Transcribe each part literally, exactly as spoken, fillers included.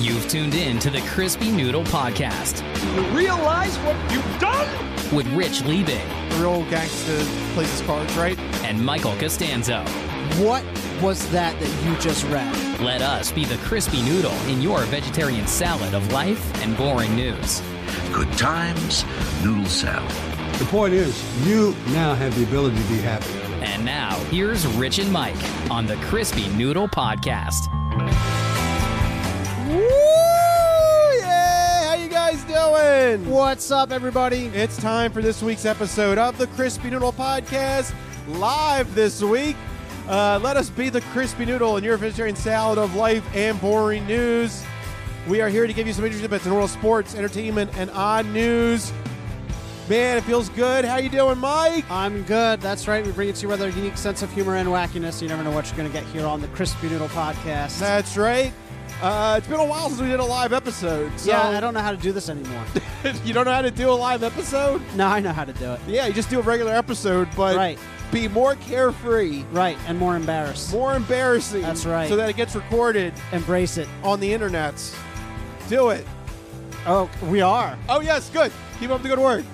You've tuned in to the Crispy Noodle Podcast. You realize what you've done? With Rich Liebig. The real gangster plays his cards, right? And Michael Costanzo. What was that that you just read? Let us be the Crispy Noodle in your vegetarian salad of life and boring news. Good times, noodle salad. The point is, you now have the ability to be happy. And now, here's Rich and Mike on the Crispy Noodle Podcast. Woo! Yeah! How you guys doing? What's up, everybody? It's time for this week's episode of the Crispy Noodle Podcast, live this week. Uh, let us be the Crispy Noodle in your vegetarian salad of life and boring news. We are here to give you some interesting bits in the world of sports, entertainment, and odd news. Man, it feels good. How you doing, Mike? I'm good. That's right. We bring it to you with our unique sense of humor and wackiness. You never know what you're going to get here on the Crispy Noodle Podcast. That's right. Uh, it's been a while since we did a live episode. So yeah, I don't know how to do this anymore. You don't know how to do a live episode? No, I know how to do it. Yeah, you just do a regular episode, but right. be more carefree. Right, and more embarrassed. More embarrassing. That's right. So that it gets recorded. Embrace it. On the internets. Do it. Oh, we are. Oh, yes, good. Keep up the good work.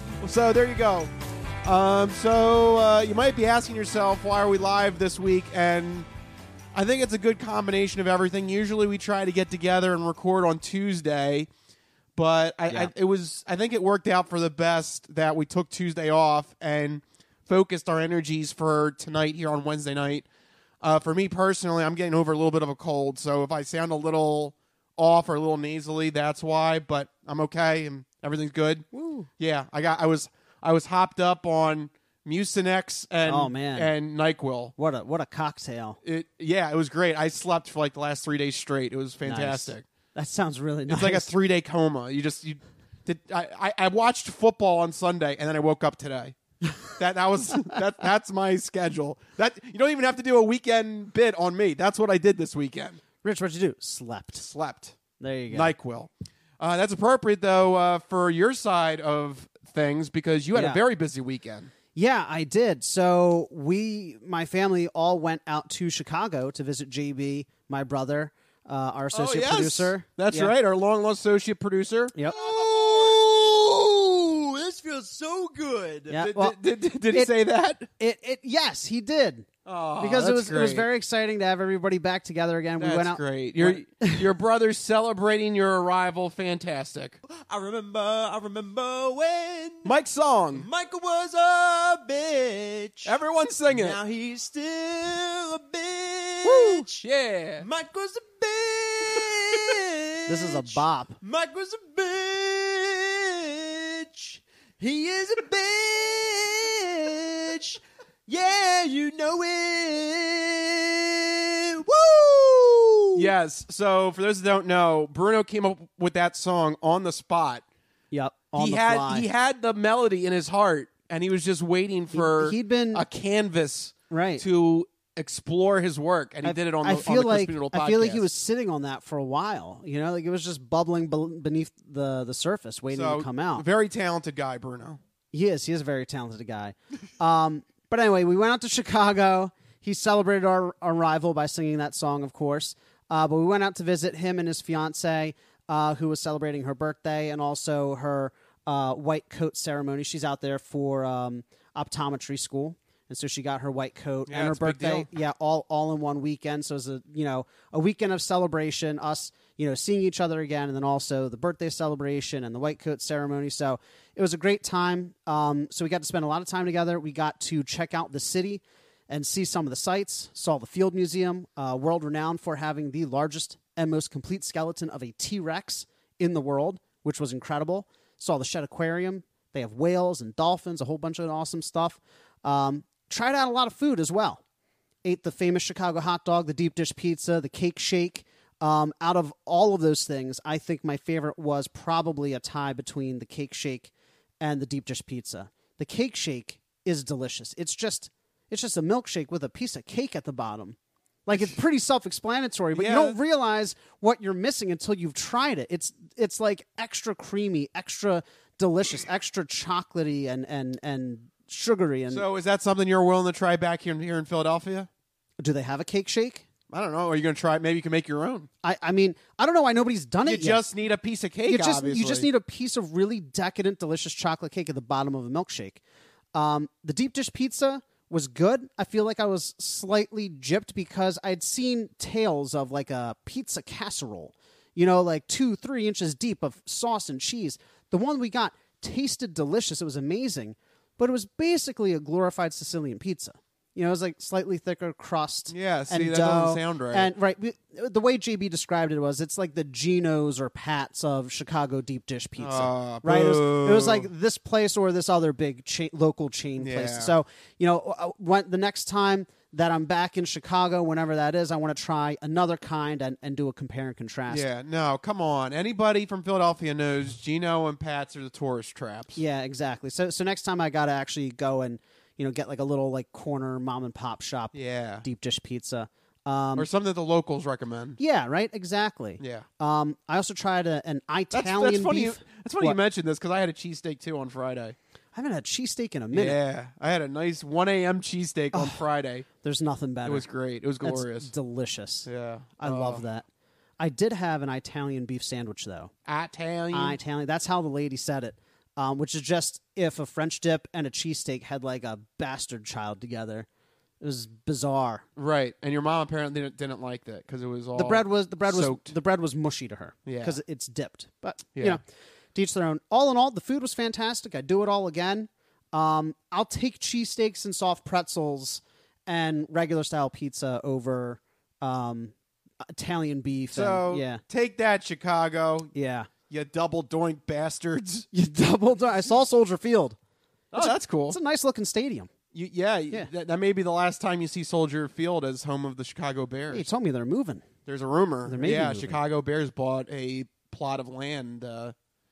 So there you go. Um, so uh, you might be asking yourself, why are we live this week? And I think it's a good combination of everything. Usually we try to get together and record on Tuesday, but I, yeah. I, it was I think it worked out for the best that we took Tuesday off and focused our energies for tonight here on Wednesday night. Uh, for me personally, I'm getting over a little bit of a cold, so if I sound a little off or a little nasally, that's why. But I'm okay and everything's good. Woo. Yeah, I got. I was. I was hopped up on Mucinex and oh, man. and NyQuil. What a what a cocktail! It yeah, it was great. I slept for like the last three days straight. It was fantastic. Nice. That sounds really nice. It's like a three day coma. You just you did. I, I, I watched football on Sunday and then I woke up today. that that was that that's my schedule. That you don't even have to do a weekend bit on me. That's what I did this weekend. Rich, what'd you do? Slept. Slept. There you go. NyQuil. Uh, that's appropriate though uh, for your side of things because you had yeah. a very busy weekend. Yeah, I did. So we, my family, all went out to Chicago to visit J B, my brother, uh, our associate oh, yes. producer. That's yeah. right, our long-lost associate producer. Yep. Oh, this feels so good. Yeah. Did, Well, did, did, did he it- say that? It, it, yes, he did. Oh, because it that's was it was great. very exciting to have everybody back together again. That's we went out. great. Your your brother's celebrating your arrival. Fantastic. I remember, I remember when Mike's song. Michael was a bitch. Everyone sing it. Now he's still a bitch. Woo. Yeah. Mike was a bitch. This is a bop. Mike was a bitch. He is a bitch. Yeah, you know it. Woo! Yes. So for those that don't know, Bruno came up with that song on the spot. Yep. On he the had fly. he had the melody in his heart, and he was just waiting for He'd been- a canvas right. to explore his work, and he I, did it on the, I on feel the like Crispy Noodle I feel like he podcast. was sitting on that for a while. You know, like it was just bubbling be- beneath the the surface, waiting so, to come out. Very talented guy, Bruno. He is. He is a very talented guy. Um, but anyway, we went out to Chicago. He celebrated our arrival by singing that song, of course. Uh, but we went out to visit him and his fiance, uh, who was celebrating her birthday and also her uh, white coat ceremony. She's out there for um, optometry school. And so she got her white coat Yeah, and her it's a big birthday, deal. yeah, all all in one weekend. So it was a you know a weekend of celebration, us you know seeing each other again, and then also the birthday celebration and the white coat ceremony. So it was a great time. Um, so we got to spend a lot of time together. We got to check out the city and see some of the sights. Saw the Field Museum, uh, world renowned for having the largest and most complete skeleton of a T-Rex in the world, which was incredible. Saw the Shedd Aquarium. They have whales and dolphins, a whole bunch of awesome stuff. Um, Tried out a lot of food as well. Ate the famous Chicago hot dog, the deep dish pizza, the cake shake. Um, out of all of those things, I think my favorite was probably a tie between the cake shake and the deep dish pizza. The cake shake is delicious. It's just it's just a milkshake with a piece of cake at the bottom. Like, it's pretty self-explanatory, but Yeah. you don't realize what you're missing until you've tried it. It's it's like extra creamy, extra delicious, extra chocolatey and and and sugary. And So is that something you're willing to try back here in, here in Philadelphia? do they have a cake shake? I don't know. Are you going to try? Maybe you can make your own. I, I mean, I don't know why nobody's done You it yet. just need a piece of cake, you just, obviously. You just need a piece of really decadent, delicious chocolate cake at the bottom of a milkshake. Um, the deep dish pizza was good. I feel like I was slightly gypped because I'd seen tales of like a pizza casserole, you know, like two, three inches deep of sauce and cheese. The one we got tasted delicious. It was amazing, but it was basically a glorified Sicilian pizza. You know, it was like slightly thicker crust. Yeah, see, and that dough. doesn't sound right. And right, the way J B described it was, it's like the Geno's or Pat's of Chicago deep dish pizza. Uh, right? It was, it was boo. like this place or this other big chain, local chain Yeah. place. So, you know, uh, when, the next time that I'm back in Chicago, whenever that is, I want to try another kind and, and do a compare and contrast. Yeah, no, come on. Anybody from Philadelphia knows Gino and Pat's are the tourist traps. Yeah, exactly. So, so next time I got to actually go and, you know, get like a little like corner mom and pop shop Yeah. deep dish pizza. Um, Or something that the locals recommend. yeah, right. Exactly. Yeah. Um, I also tried a, an That's, Italian that's funny. beef. You, that's funny you What? mentioned this because I had a cheesesteak too on Friday. I haven't had cheesesteak in a minute. Yeah, I had a nice one a.m. cheesesteak on Friday. There's nothing better. It was great. It was That's glorious. delicious. Yeah. I Oh. love that. I did have an Italian beef sandwich though. Italian. Italian. That's how the lady said it. Um, which is just if a French dip and a cheesesteak had like a bastard child together. It was bizarre. Right, and your mom apparently didn't, didn't like that because it was all The bread was the bread was soaked. the bread was mushy to her. Yeah. Because it's dipped. But Yeah. you know, to each their own. All in all, the food was fantastic. I'd do it all again. Um, I'll take cheesesteaks and soft pretzels and regular style pizza over um, Italian beef. So and, yeah, take that, Chicago. yeah. You double doink bastards. You doubled. I saw Soldier Field. Oh, that's cool. It's a nice looking stadium. You, yeah, Yeah. That, that may be the last time you see Soldier Field as home of the Chicago Bears. Hey, you told me they're moving. There's a rumor. There may be yeah, moving. Chicago Bears bought a plot of land, uh,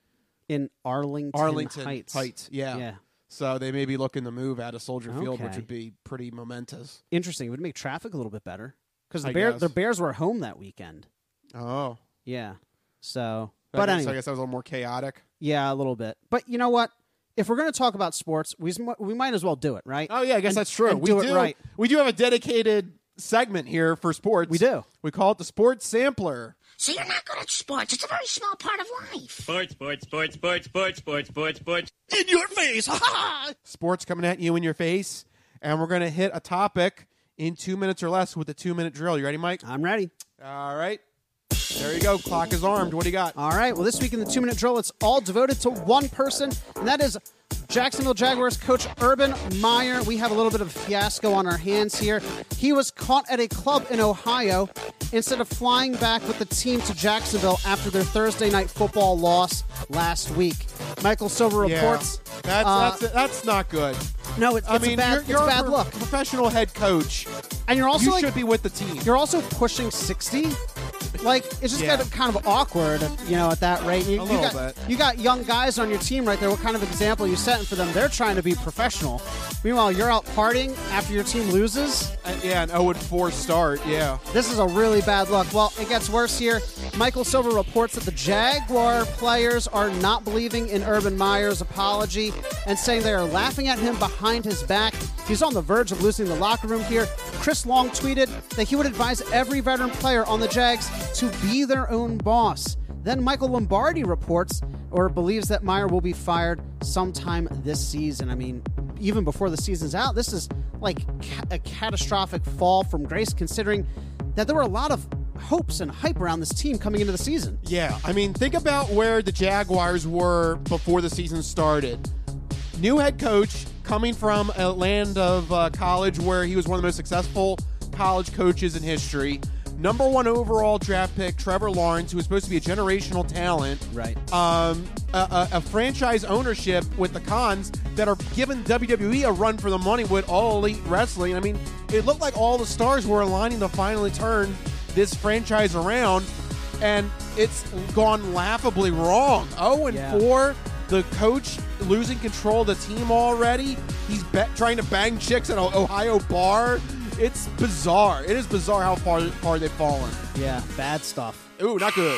In Arlington, Arlington Heights. Yeah. Yeah. So they may be looking to move out of Soldier Field, which Okay. would be pretty momentous. Interesting. It would make traffic a little bit better because the I bear guess. the Bears were home that weekend. Oh. Yeah. So, I but guess, anyway, I guess that was a little more chaotic. yeah, a little bit. But you know what? If we're going to talk about sports, we sm- we might as well do it, right? Oh yeah, I guess And- that's true. and we do do it right. We do have a dedicated segment here for sports. We do. We call it the Sports Sampler. So you're not good at sports. It's a very small part of life. Sports, sports, sports, sports, sports, sports, sports, sports. In your face. Ha ha. Sports coming at you in your face, and we're going to hit a topic in two minutes or less with the two-minute drill. You ready, Mike? I'm ready. All right. There you go. Clock is armed. What do you got? All right. Well, this week in the two-minute drill, it's all devoted to one person, and that is Jacksonville Jaguars coach Urban Meyer. We have a little bit of a fiasco on our hands here. He was caught at a club in Ohio instead of flying back with the team to Jacksonville after their Thursday night football loss last week. Michael Silver reports. Yeah. That's, uh, that's, that's not good. No, it's, I it's mean, a bad, you're, it's you're a bad pro- look. professional head coach. And you're also You like, should be with the team. you're also pushing sixty. Like, it's just Yeah. kind of kind of awkward, you know, at that rate. You, A you little got, bit. You got young guys on your team right there. What kind of example are you setting for them? They're trying to be professional. Meanwhile, you're out partying after your team loses. Uh, yeah, an oh and four start. Yeah. This is a really bad look. Well, it gets worse here. Michael Silver reports that the Jaguar players are not believing in Urban Meyer's apology and saying they are laughing at him behind his back. He's on the verge of losing the locker room here. Chris Long tweeted that he would advise every veteran player on the Jags to be their own boss. Then Michael Lombardi reports or believes that Meyer will be fired sometime this season. I mean, even before the season's out, this is like ca- a catastrophic fall from grace considering that there were a lot of hopes and hype around this team coming into the season. Yeah, I mean, think about where the Jaguars were before the season started. New head coach coming from a land of uh, college where he was one of the most successful college coaches in history. Number one overall draft pick, Trevor Lawrence, who was supposed to be a generational talent. Right. Um, a, a, a franchise ownership with the Khans that are giving W W E a run for the money with All Elite Wrestling. I mean, it looked like all the stars were aligning to finally turn this franchise around, and it's gone laughably wrong. oh and four, the coach losing control of the team already. He's be- trying to bang chicks at an Ohio bar. It's bizarre. It is bizarre how far far they've fallen. Yeah, bad stuff. Ooh, not good.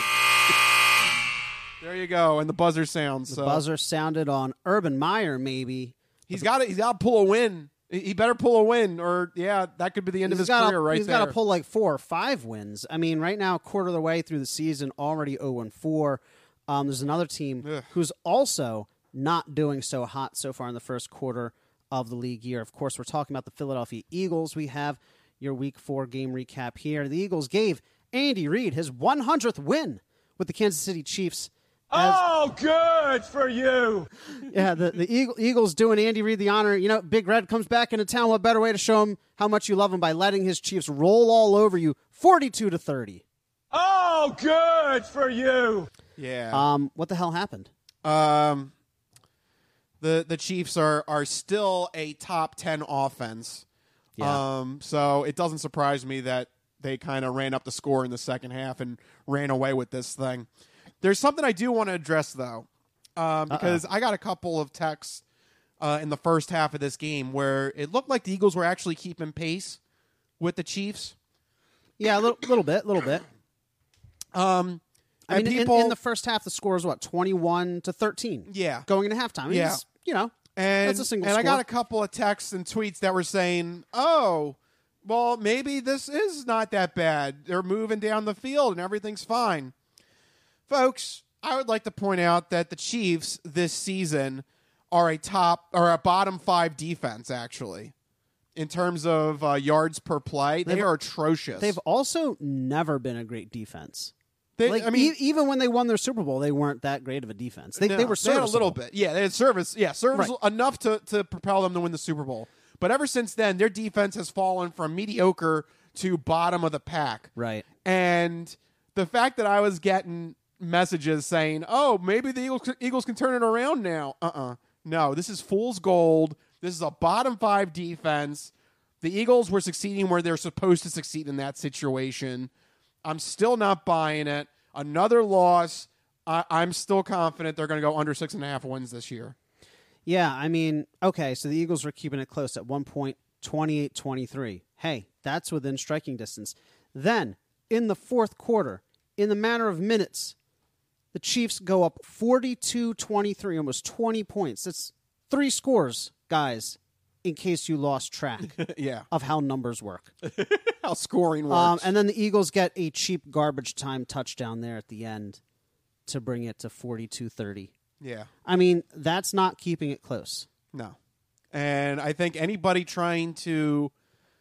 There you go, and the buzzer sounds. The so. buzzer sounded on Urban Meyer, maybe. He's got to. He's got to pull a win He better pull a win, or yeah, that could be the end He's of his gotta, career right he's there. got to pull like four or five wins. I mean, right now, quarter of the way through the season, already oh and four. Um, there's another team Ugh. who's also not doing so hot so far in the first quarter of the league year. Of course, we're talking about the Philadelphia Eagles. We have your Week Four game recap here. The Eagles gave Andy Reid his one hundredth win with the Kansas City Chiefs. As, Oh, good for you. yeah, the, the Eagle, Eagles doing Andy Reid the honor. You know, Big Red comes back into town. What better way to show him how much you love him by letting his Chiefs roll all over you, forty-two to thirty. Oh, good for you. Yeah. Um, what the hell happened? Um, the the Chiefs are are still a top ten offense. Yeah. Um, so it doesn't surprise me that they kind of ran up the score in the second half and ran away with this thing. There's something I do want to address, though, um, because I got a couple of texts uh, in the first half of this game where it looked like the Eagles were actually keeping pace with the Chiefs. Yeah, a little, little bit, little bit. Um, I and mean, in- people, in, the first half, the score was what, twenty-one to thirteen. Yeah. going into halftime. Yeah. It's, you know, and, that's a single and score. I got a couple of texts and tweets that were saying, "Oh, well, maybe this is not that bad. They're moving down the field and everything's fine." Folks, I would like to point out that the Chiefs this season are a top or a bottom five defense, actually, in terms of uh, yards per play. They They've- are atrocious. They've also never been a great defense. They, Like, I mean, e- even when they won their Super Bowl, they weren't that great of a defense. They, no, they were they had a little serviceable. bit. Yeah, they had service. Yeah, service Right. enough to, to propel them to win the Super Bowl. But ever since then, their defense has fallen from mediocre to bottom of the pack. Right. And the fact that I was getting messages saying, "Oh, maybe the Eagles, Eagles can turn it around now." Uh-uh. No, this is fool's gold. This is a bottom five defense. The Eagles were succeeding where they're supposed to succeed in that situation. I'm still not buying it. Another loss. I, I'm still confident they're going to go under six and a half wins this year. Yeah, I mean, okay, so the Eagles were keeping it close at one point, twenty-eight twenty-three. Hey, that's within striking distance. Then, in the fourth quarter, in the matter of minutes, the Chiefs go up forty-two twenty-three, almost twenty points. That's three scores, guys, in case you lost track Yeah. of how numbers work. How scoring Um, works. and then the Eagles get a cheap garbage time touchdown there at the end to bring it to forty-two thirty. yeah. I mean, that's not keeping it close. No. And I think anybody trying to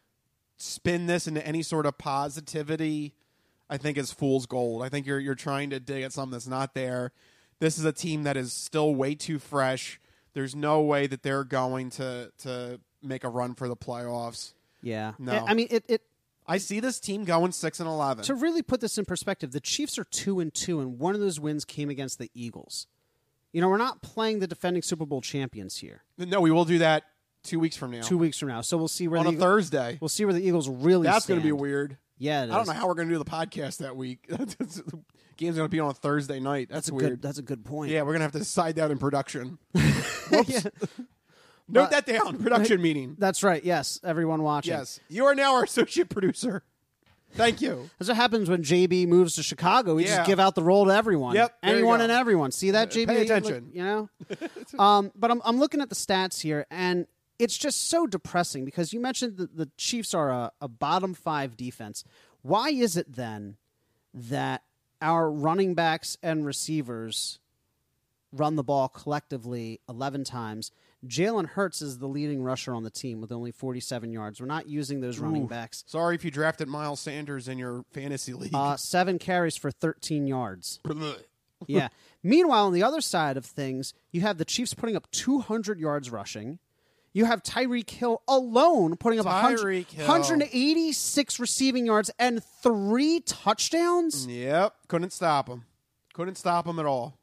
spin this into any sort of positivity, I think is fool's gold. I think you're you're trying to dig at something that's not there. This is a team that is still way too fresh. There's no way that they're going to to make a run for the playoffs. Yeah. No. I I mean, it, it I see this team going six and eleven. to really put this in perspective, the Chiefs are two and two, and one of those wins came against the Eagles. You know, we're not playing the defending Super Bowl champions here. No, we will do that two weeks from now. Two weeks from now, so we'll see where on the a Eagle- Thursday. We'll see where the Eagles really. That's going to be weird. Yeah, it I don't is. know how we're going to do the podcast that week. The game's going to be on a Thursday night. That's, That's a weird. good. That's a good point. Yeah, we're going to have to decide that in production. Whoops. Yeah. Note But- that down. Production meeting. That's right. Yes, everyone watching. Yes. You are now our associate producer. Thank you. That's what happens when J B moves to Chicago. We Yeah. just give out the role to everyone. Yep, there you anyone go. and everyone. See that, J B? Pay You look- attention. You know. um, but I'm I'm looking at the stats here, and it's just so depressing because you mentioned that the Chiefs are a, a bottom five defense. Why is it then that our running backs and receivers run the ball collectively eleven times? Jalen Hurts is the leading rusher on the team with only forty-seven yards. We're not using those running Ooh. backs. Sorry if you drafted Miles Sanders in your fantasy league. Uh, seven carries for thirteen yards. Yeah. Meanwhile, on the other side of things, you have the Chiefs putting up two hundred yards rushing. You have Tyreek Hill alone putting up one hundred, Tyreek Hill. one hundred eighty-six receiving yards and three touchdowns. Yep. Couldn't stop him. Couldn't stop him at all.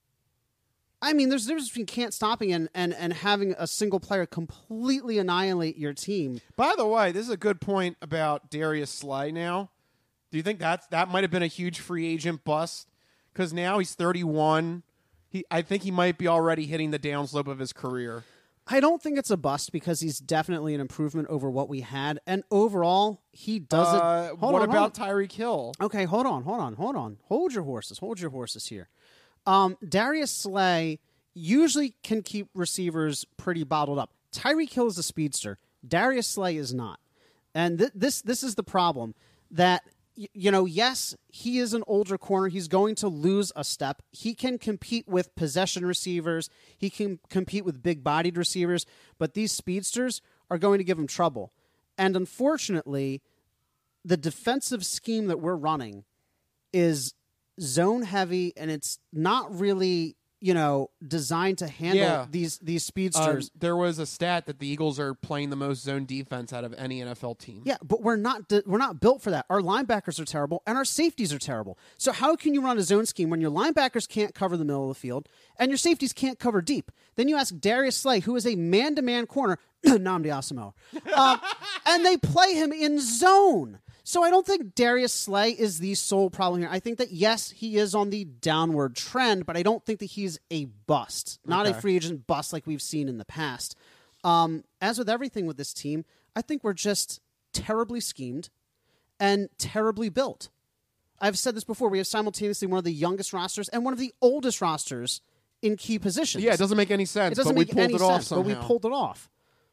I mean, there's a difference between can't stopping and, and, and having a single player completely annihilate your team. By the way, this is a good point about Darius Slay now. Do you think that's, that might have been a huge free agent bust? Because now he's thirty-one. He, I think he might be already hitting the downslope of his career. I don't think it's a bust because he's definitely an improvement over what we had. And overall, he does it. Uh, Hold what on, hold about on. Tyreek Hill? Okay, hold on, hold on, hold on. Hold your horses. Hold your horses here. Um, Darius Slay usually can keep receivers pretty bottled up. Tyreek Hill is a speedster. Darius Slay is not. And th- this this is the problem that, y- you know, yes, he is an older corner. He's going to lose a step. He can compete with possession receivers. He can compete with big-bodied receivers. But these speedsters are going to give him trouble. And unfortunately, the defensive scheme that we're running is zone-heavy, and it's not really, you know, designed to handle Yeah. these these speedsters. Um, there was a stat that the Eagles are playing the most zone defense out of any N F L team. Yeah, but we're not we're not built for that. Our linebackers are terrible, and our safeties are terrible. So how can you run a zone scheme when your linebackers can't cover the middle of the field and your safeties can't cover deep? Then you ask Darius Slay, who is a man-to-man corner, Nnamdi Asomugha, um, and they play him in zone. So I don't think Darius Slay is the sole problem here. I think that, yes, he is on the downward trend, but I don't think that he's a bust, not Okay. a free agent bust like we've seen in the past. Um, as with everything with this team, I think we're just terribly schemed and terribly built. I've said this before. We have simultaneously one of the youngest rosters and one of the oldest rosters in key positions. Yeah, it doesn't make any sense, It doesn't but we make pulled any it sense, off somehow. but we pulled it off.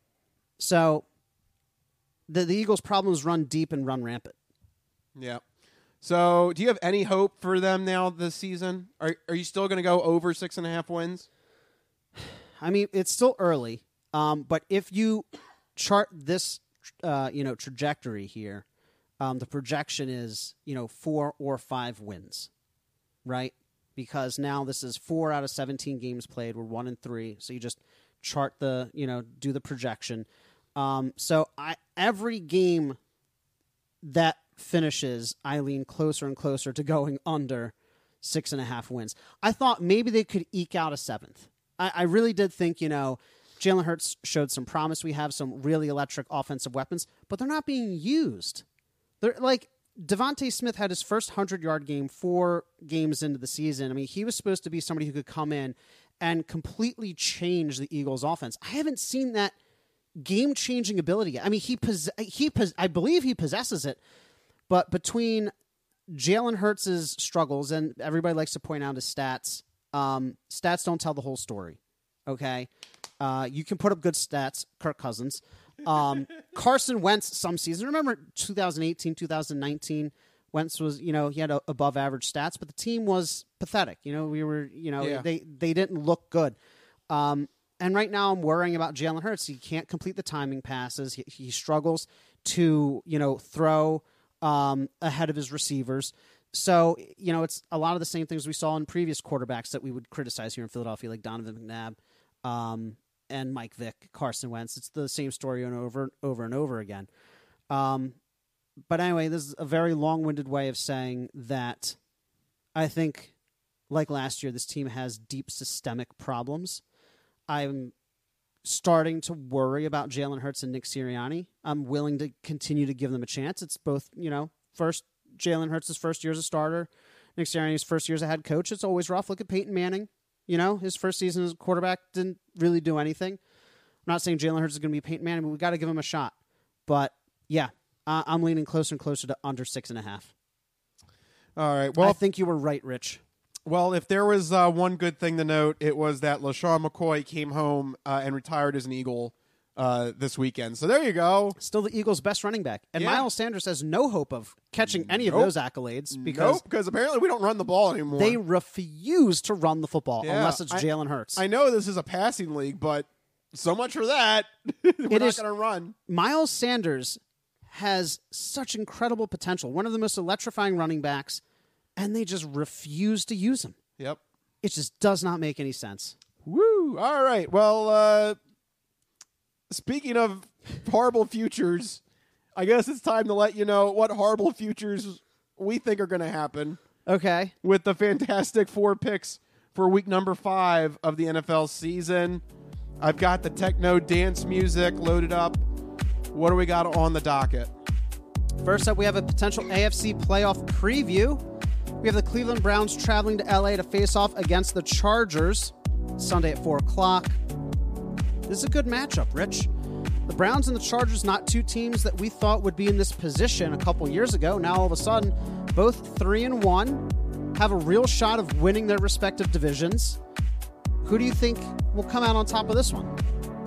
So the, the Eagles' problems run deep and run rampant. Yeah. So, do you have any hope for them now this season? Are Are you still going to go over six and a half wins? I mean, it's still early, um, but if you chart this, uh, you know, trajectory here, um, the projection is, you know, four or five wins, right? Because now this is four out of seventeen games played. We're one and three, so you just chart the, you know, do the projection. Um, so I every game that finishes, I lean closer and closer to going under six and a half wins. I thought maybe they could eke out a seventh. I, I really did think, you know, Jalen Hurts showed some promise. We have some really electric offensive weapons, but they're not being used. They're like Devontae Smith had his first hundred-yard game four games into the season. I mean, he was supposed to be somebody who could come in and completely change the Eagles' offense. I haven't seen that game-changing ability yet. I mean, he pos- he pos- I believe he possesses it, but between Jalen Hurts' struggles, and everybody likes to point out his stats, um, stats don't tell the whole story, okay? Uh, you can put up good stats, Kirk Cousins. Um, Carson Wentz some season. Remember twenty eighteen, twenty nineteen, Wentz was, you know, he had a, above average stats, but the team was pathetic. You know, we were, you know, Yeah. they, they didn't look good. Um, and right now I'm worrying about Jalen Hurts. He can't complete the timing passes. He, he struggles to, you know, throw um, ahead of his receivers. So, you know, it's a lot of the same things we saw in previous quarterbacks that we would criticize here in Philadelphia, like Donovan McNabb, um, and Mike Vick, Carson Wentz. It's the same story and over, over and over again. Um, but anyway, this is a very long-winded way of saying that I think, like last year, this team has deep systemic problems. I'm starting to worry about Jalen Hurts and Nick Sirianni. I'm willing to continue to give them a chance. It's both, you know, first Jalen Hurts' first year as a starter, Nick Sirianni's first year as a head coach. It's always rough. Look at Peyton Manning. You know, his first season as a quarterback didn't really do anything. I'm not saying Jalen Hurts is going to be Peyton Manning, but we've got to give him a shot. But, yeah, uh, I'm leaning closer and closer to under six and a half. All right. Well, I think you were right, Rich. Well, if there was uh, one good thing to note, it was that LaShawn McCoy came home uh, and retired as an Eagle uh, this weekend. So there you go. Still the Eagles' best running back. And Yeah. Miles Sanders has no hope of catching any Nope. of those accolades because Nope, because apparently we don't run the ball anymore. they refuse to run the football Yeah, unless it's I- Jalen Hurts. I know this is a passing league, but so much for that. We're It not is- going to run. Miles Sanders has such incredible potential, one of the most electrifying running backs, and they just refuse to use him. Yep. It just does not make any sense. Woo! All right. Well, uh, speaking of horrible futures, I guess it's time to let you know what horrible futures we think are going to happen Okay. with the Fantastic Four picks for week number five of the N F L season. I've got the techno dance music loaded up. What do we got on the docket? First up, we have a potential A F C playoff preview. We have the Cleveland Browns traveling to L A to face off against the Chargers Sunday at four o'clock. This is a good matchup, Rich. The Browns and the Chargers, not two teams that we thought would be in this position a couple years ago. Now, all of a sudden, both three and one have a real shot of winning their respective divisions. Who do you think will come out on top of this one?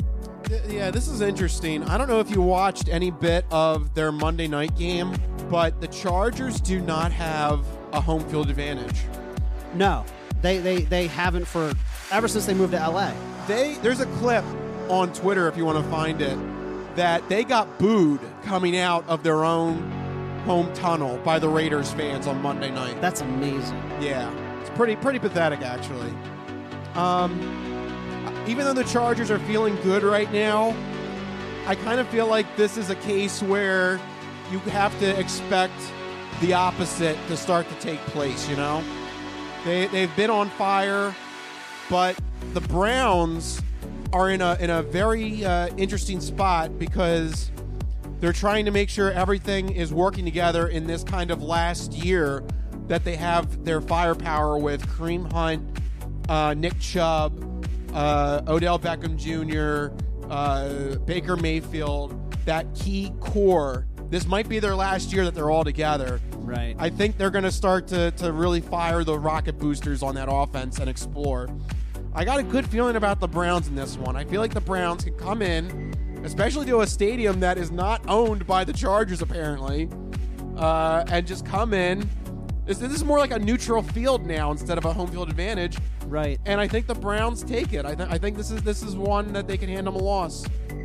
th- yeah, this is interesting. I don't know if you watched any bit of their Monday night game, but the Chargers do not have a home field advantage. No, they, they, they haven't for ever since they moved to L A. They There's a clip on Twitter, if you want to find it, that they got booed coming out of their own home tunnel by the Raiders fans on Monday night. That's amazing. Yeah, it's pretty pretty pathetic, actually. Um, even though the Chargers are feeling good right now, I kind of feel like this is a case where you have to expect the opposite to start to take place, you know? They, they've been on fire, but the Browns are in a in a very uh, interesting spot because they're trying to make sure everything is working together in this kind of last year that they have their firepower with Kareem Hunt, uh, Nick Chubb, uh, Odell Beckham Junior, uh, Baker Mayfield, that key core. This might be their last year that they're all together. Right. I think they're going to start to to really fire the rocket boosters on that offense and explore. I got a good feeling about the Browns in this one. I feel like the Browns can come in, especially to a stadium that is not owned by the Chargers, apparently, uh, and just come in. This, this is more like a neutral field now instead of a home field advantage. Right. And I think the Browns take it. I, th- I think this is this is one that they can hand them a loss.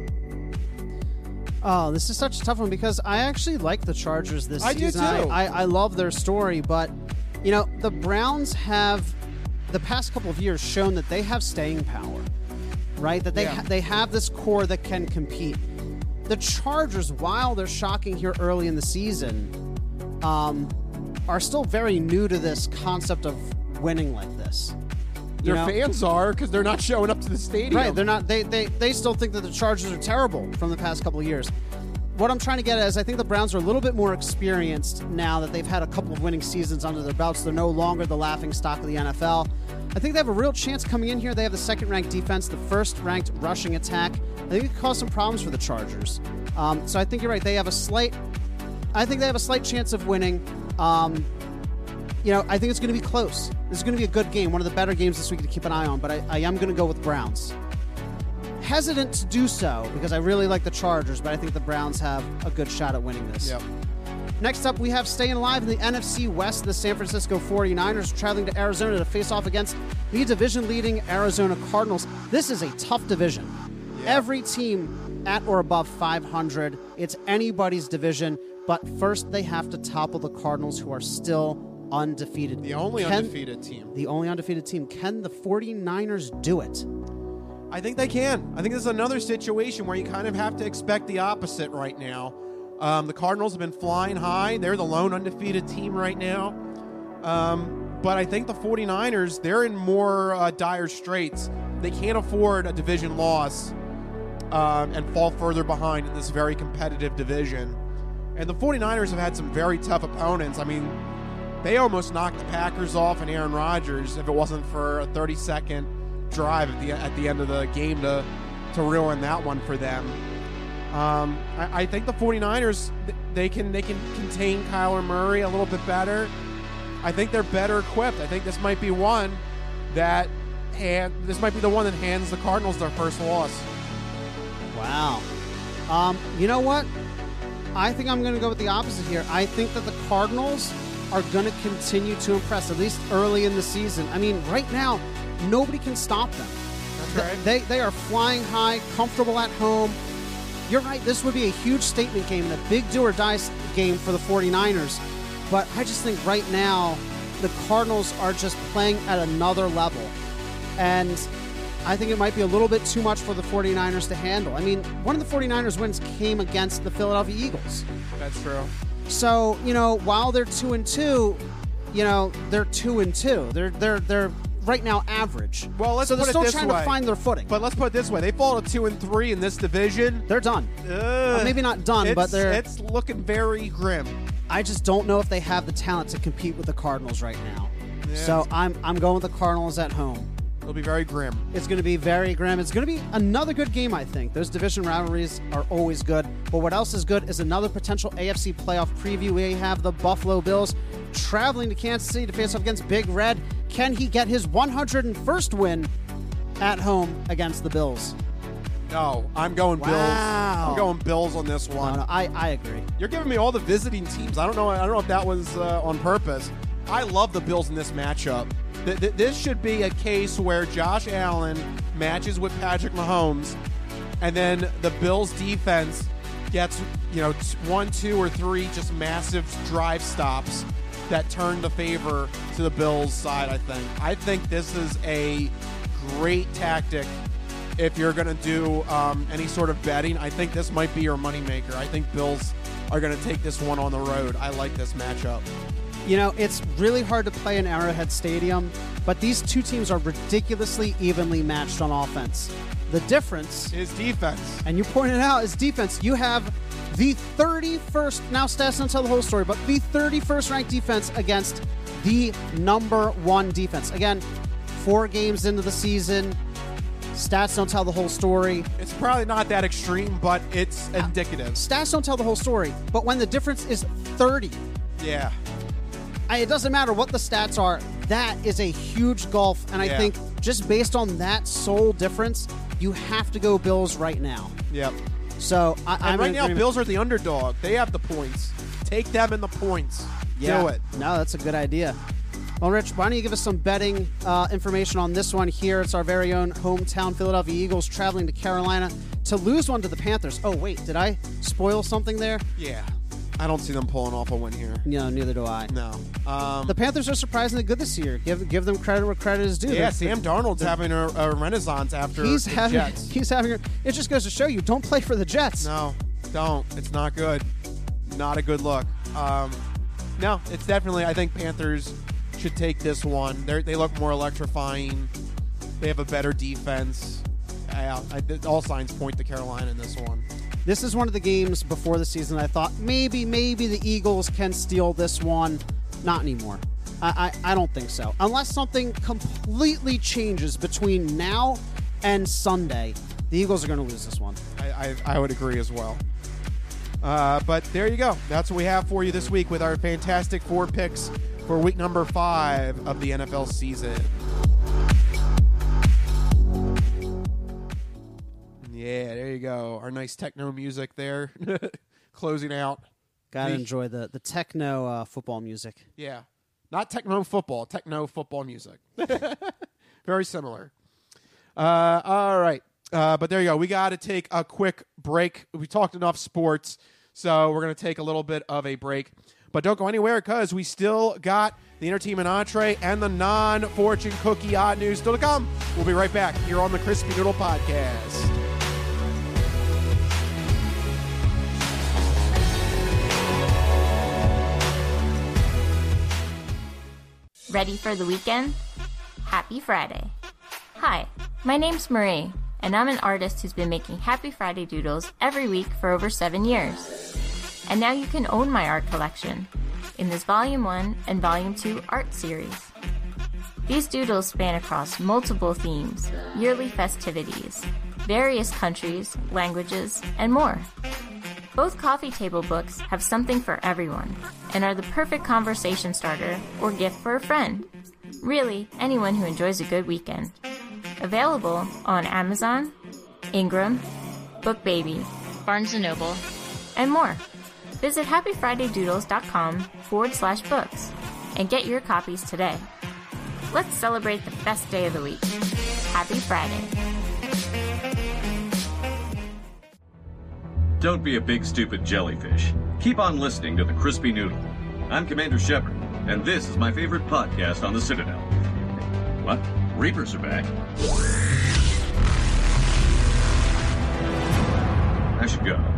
Oh, this is such a tough one because I actually like the Chargers this I do season. too. I, I, I love their story, but, you know, the Browns have, the past couple of years, shown that they have staying power, right? That they Yeah. ha- they have this core that can compete. The Chargers, while they're shocking here early in the season, um, are still very new to this concept of winning like this. You Their know? fans are because they're not showing up to the stadium. Right, they're not. They, they they still think that the Chargers are terrible from the past couple of years. What I'm trying to get at is I think the Browns are a little bit more experienced now that they've had a couple of winning seasons under their belts. They're no longer the laughing stock of the N F L. I think they have a real chance coming in here. They have the second-ranked defense, the first-ranked rushing attack. I think it could cause some problems for the Chargers. Um, so I think you're right. They have a slight. I think they have a slight chance of winning. Um, You know, I think it's going to be close. This is going to be a good game, one of the better games this week to keep an eye on, but I, I am going to go with Browns. Hesitant to do so because I really like the Chargers, but I think the Browns have a good shot at winning this. Yep. Next up, we have staying alive in the N F C West. The San Francisco forty-niners traveling to Arizona to face off against the division-leading Arizona Cardinals. This is a tough division. Yeah. Every team at or above five hundred. It's anybody's division, but first they have to topple the Cardinals, who are still undefeated. The only Can- undefeated team. The only undefeated team. Can the forty-niners do it? I think they can. I think this is another situation where you kind of have to expect the opposite right now. Um, the Cardinals have been flying high. They're the lone undefeated team right now. Um, but I think the forty-niners, they're in more uh, dire straits. They can't afford a division loss um, and fall further behind in this very competitive division. And the forty-niners have had some very tough opponents. I mean, they almost knocked the Packers off and Aaron Rodgers if it wasn't for a thirty-second drive at the at the end of the game to to ruin that one for them. Um, I, I think the forty-niners, they can they can contain Kyler Murray a little bit better. I think they're better equipped. I think this might be one that hand, this might be the one that hands the Cardinals their first loss. Wow. Um, you know what? I think I'm going to go with the opposite here. I think that the Cardinals are going to continue to impress, at least early in the season. I mean, right now, nobody can stop them. That's right. They, they are flying high, comfortable at home. You're right, this would be a huge statement game and a big do-or-die game for the forty-niners. But I just think right now, the Cardinals are just playing at another level. And I think it might be a little bit too much for the forty-niners to handle. I mean, one of the forty-niners wins came against the Philadelphia Eagles. That's true. So, you know, while they're two and two, you know, they're two and two. They're they're they're right now average. Well, let's so they're put it still this trying way. to find their footing. But let's put it this way: they fall to two and three in this division. They're done. Ugh. Well, maybe not done, It's- but they're. it's looking very grim. I just don't know if they have the talent to compete with the Cardinals right now. Yeah. So I'm I'm going with the Cardinals at home. It'll be very grim. It's going to be very grim. It's going to be another good game, I think. Those division rivalries are always good. But what else is good is another potential A F C playoff preview. We have the Buffalo Bills traveling to Kansas City to face off against Big Red. Can he get his one hundred first win at home against the Bills? No, I'm going Bills. Wow. I'm going Bills on this one. No, no, I, I agree. You're giving me all the visiting teams. I don't know. I don't know if that was uh, on purpose. I love the Bills in this matchup. Th- th- this should be a case where Josh Allen matches with Patrick Mahomes, and then the Bills defense gets, you know, t- one, two, or three just massive drive stops that turn the favor to the Bills' side. I think. I think this is a great tactic. If you're going to do um, any sort of betting, I think this might be your moneymaker. I think Bills are going to take this one on the road. I like this matchup. You know, it's really hard to play in Arrowhead Stadium, but these two teams are ridiculously evenly matched on offense. The difference is defense. And you pointed out is defense. You have the thirty-first, now stats don't tell the whole story, but the thirty-first ranked defense against the number one defense. Again, four games into the season. Stats don't tell the whole story. It's probably not that extreme, but it's indicative. Stats don't tell the whole story, but when the difference is thirty, yeah, I, it doesn't matter what the stats are. That is a huge gulf, and I yeah. think just based on that sole difference, you have to go Bills right now. Yep. So I, and I'm right in now, agreement. Bills are the underdog. They have the points. Take them in the points. Yeah. Do it. No, that's a good idea. Well, Rich, why don't you give us some betting uh, information on this one here? It's our very own hometown Philadelphia Eagles traveling to Carolina to lose one to the Panthers. Oh, wait, did I spoil something there? Yeah. I don't see them pulling off a win here. No, neither do I. No. Um, the Panthers are surprisingly good this year. Give give them credit where credit is due. Yeah, They're, Sam Darnold's having a, a renaissance after he's the having, Jets. He's having. It just goes to show you, don't play for the Jets. No, don't. It's not good. Not a good look. Um, no, it's definitely. I think Panthers should take this one. They they look more electrifying. They have a better defense. Yeah, I, all signs point to Carolina in this one. This is one of the games before the season I thought maybe, maybe the Eagles can steal this one. Not anymore. I, I, I don't think so. Unless something completely changes between now and Sunday, the Eagles are going to lose this one. I, I, I would agree as well. Uh, but there you go. That's what we have for you this week with our fantastic four picks for week number five of the N F L season. Yeah, there you go. Our nice techno music there, closing out. Gotta the, enjoy the the techno uh, football music. Yeah, not techno football, techno football music. Very similar. Uh, all right, uh, but there you go. We got to take a quick break. We talked enough sports, so we're gonna take a little bit of a break. But don't go anywhere because we still got the entertainment entree and the non-fortune cookie odd news still to come. We'll be right back here on the Crispy Noodle Podcast. Ready for the weekend? Happy Friday. Hi, my name's Marie, and I'm an artist who's been making Happy Friday doodles every week for over seven years. And now you can own my art collection in this Volume one and Volume two art series. These doodles span across multiple themes, yearly festivities, various countries, languages, and more. Both coffee table books have something for everyone and are the perfect conversation starter or gift for a friend. Really, anyone who enjoys a good weekend. Available on Amazon, Ingram, BookBaby, Barnes and Noble, and more. Visit happyfridaydoodles.com forward slash books and get your copies today. Let's celebrate the best day of the week. Happy Friday. Don't be a big, stupid jellyfish. Keep on listening to the Crispy Noodle. I'm Commander Shepard, and this is my favorite podcast on the Citadel. What? Reapers are back? I should go.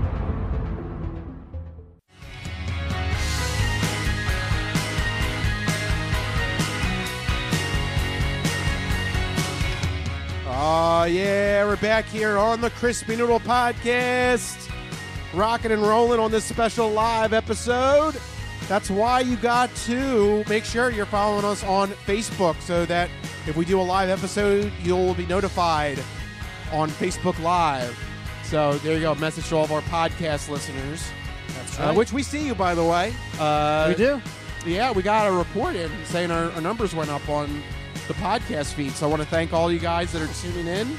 Oh, yeah, we're back here on the Crispy Noodle Podcast. Rocking and rolling on this special live episode. That's why you got to make sure you're following us on Facebook so that if we do a live episode, you'll be notified on Facebook Live. So there you go. Message to all of our podcast listeners. That's right. Uh, which we see you, by the way. Uh, we do. Yeah, we got a report in saying our, our numbers went up on the podcast feed. So I want to thank all you guys that are tuning in.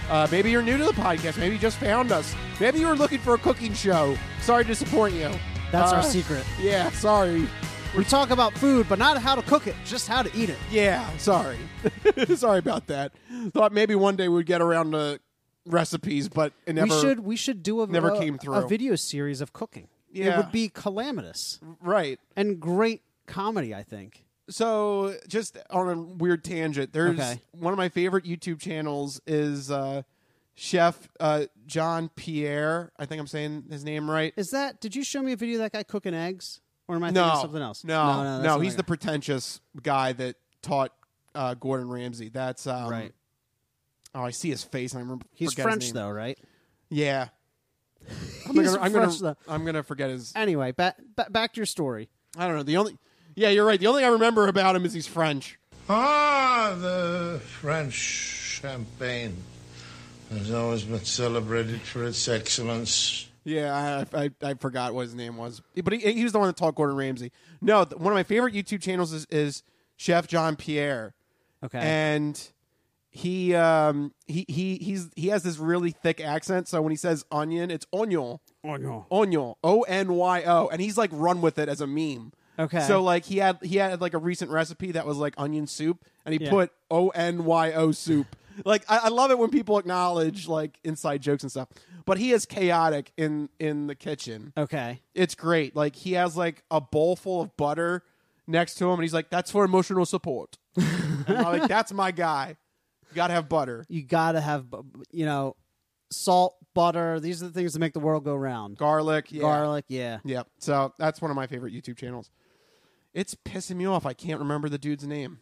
Uh, maybe you're new to the podcast. Maybe you just found us. Maybe you were looking for a cooking show. Sorry to disappoint you. That's uh, our secret. Yeah, sorry. We talk about food, but not how to cook it, just how to eat it. Yeah, sorry. Sorry about that. Thought maybe one day we'd get around to recipes, but it never we should we should do a, never a, came through. a video series of cooking. Yeah. It would be calamitous. Right. And great comedy, I think. So, just on a weird tangent, there's Okay. one of my favorite YouTube channels is uh, Chef uh, John Pierre. I think I'm saying his name right. Is that, did you show me a video of that guy cooking eggs? Or am I no, thinking of something else? No, no, no, that's not he's that the guy. pretentious guy that taught uh, Gordon Ramsay. That's um, Right. Oh, I see his face, and I remember. He's forget French, his name. though, right? Yeah. I'm He's gonna, I'm French, gonna, though. I'm gonna forget his. Anyway, back ba- back to your story. I don't know. The only, yeah, you're right. The only thing I remember about him is he's French. Ah, the French champagne has always been celebrated for its excellence. Yeah, I, I I forgot what his name was, but he, he was the one that taught Gordon Ramsay. No, th- one of my favorite YouTube channels is, is Chef John Pierre. Okay, and he um he he he's he has this really thick accent. So when he says onion, it's onion, onion, onion, O N Y O, and he's like run with it as a meme. Okay, so like he had he had like a recent recipe that was like onion soup, and he Yeah. put O N Y O soup. Like I, I love it when people acknowledge like inside jokes and stuff. But he is chaotic in in the kitchen. Okay, It's great. Like he has like a bowl full of butter next to him, and he's like, "That's for emotional support." And I'm like, "That's my guy. You gotta have butter, you gotta have, bu- you know, salt, butter. These are the things that make the world go round. garlic, yeah. Garlic, yeah. Yep. So that's one of my favorite YouTube channels. It's pissing me off. I can't remember the dude's name.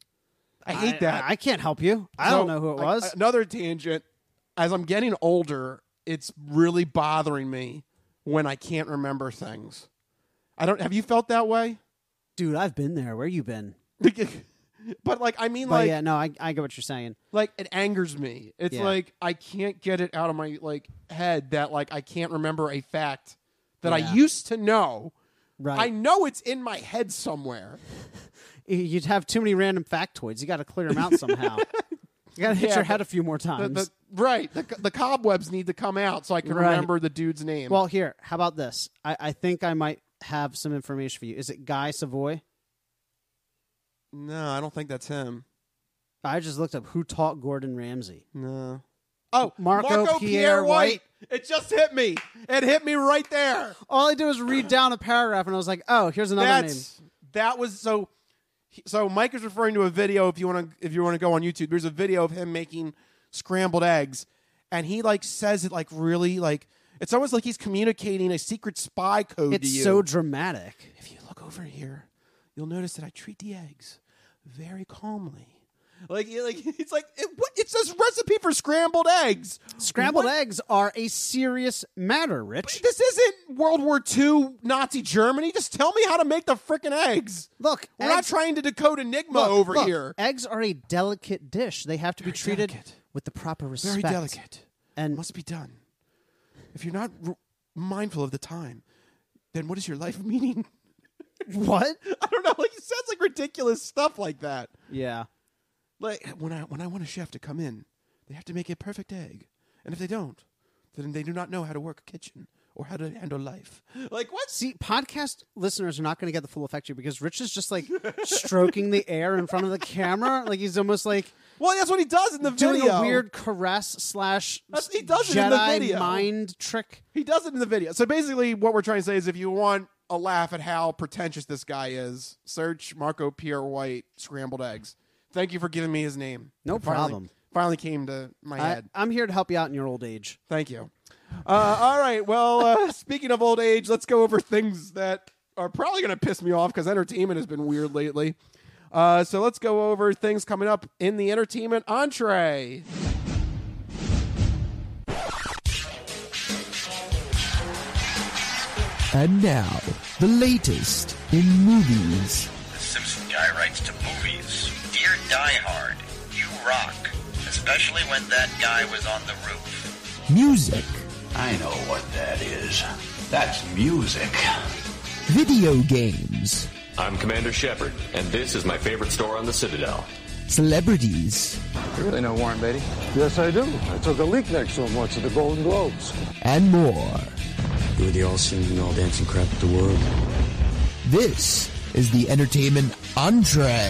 I hate that. I, I can't help you. I So, don't know who it I- was. another tangent. As I'm getting older, it's really bothering me when I can't remember things. I don't. Have you felt that way? Dude, I've been there. Where you been? But like, I mean, But like, yeah, no, I, I get what you're saying. like it angers me. It's Yeah. like I can't get it out of my like head that like I can't remember a fact that I Yeah. used to know. Right. I know it's in my head somewhere. You'd have too many random factoids. You got to clear them out somehow. You got to hit Yeah, your head the- a few more The, times. the, right. The, the cobwebs need to come out so I can Right. remember the dude's name. Well, here, how about this? I, I think I might have some information for you. Is it Guy Savoy? no, I don't think that's him. I just looked up who taught Gordon Ramsay. No. Oh, Marco Marco, Pierre Pierre, White. White. It just hit me. It hit me right there. All I did was read down a paragraph, and I was like, "Oh, here's another That's name." that was so. So Mike is referring to a video. If you want to, if you want to go on YouTube, there's a video of him making scrambled eggs, and he like says it like really like it's almost like he's communicating a secret spy code to It's you. so dramatic. If you look over here, you'll notice that I treat the eggs very calmly. Like, you- like it's like it, what, it says recipe for scrambled eggs. Scrambled What? eggs are a serious matter, Rich. This isn't World War Two Nazi Germany. Just tell me how to make the frickin' eggs. Look, We're not eggs- trying to decode Enigma Look, over look, here. Eggs are a delicate dish. They have to be Very treated delicate. with the proper respect. Very delicate. And Must be done. If you're not r- mindful of the time, then what is your life meaning? what? I don't know. Like he says like ridiculous stuff like that. Yeah. Like when I when I want a chef to come in, they have to make a perfect egg, and if they don't, then they do not know how to work a kitchen or how to handle life. Like what? See, podcast listeners are not going to get the full effect here because Rich is just like stroking the air in front of the camera, like he's almost like Well, that's what he does in the doing video. a weird caress slash That's- he does it Jedi in the video. mind trick. He does it in the video. So basically, what we're trying to say is, if you want a laugh at how pretentious this guy is, search Marco Pierre White scrambled eggs. Thank you for giving me his name. No It finally- problem. Finally came to my I, head. I'm here to help you out in your old age. Thank you. Uh, all right. Well, uh, speaking of old age, let's go over things that are probably going to piss me off because entertainment has been weird lately. Uh, so let's go over things coming up in the entertainment entree. And now, the latest in movies. The Simpson guy writes to movies. Dear Die Hard, you rock. Especially when that guy was on the roof. Music. I know what that is. That's music. Video games. I'm Commander Shepard, and this is my favorite store on the Citadel. celebrities. You really know Warren Beatty? Yes, I do. I took a leak next to him once at the Golden Globes. And more. You were the all-singing, all-dancing crap of the world. This is the Entertainment Entree.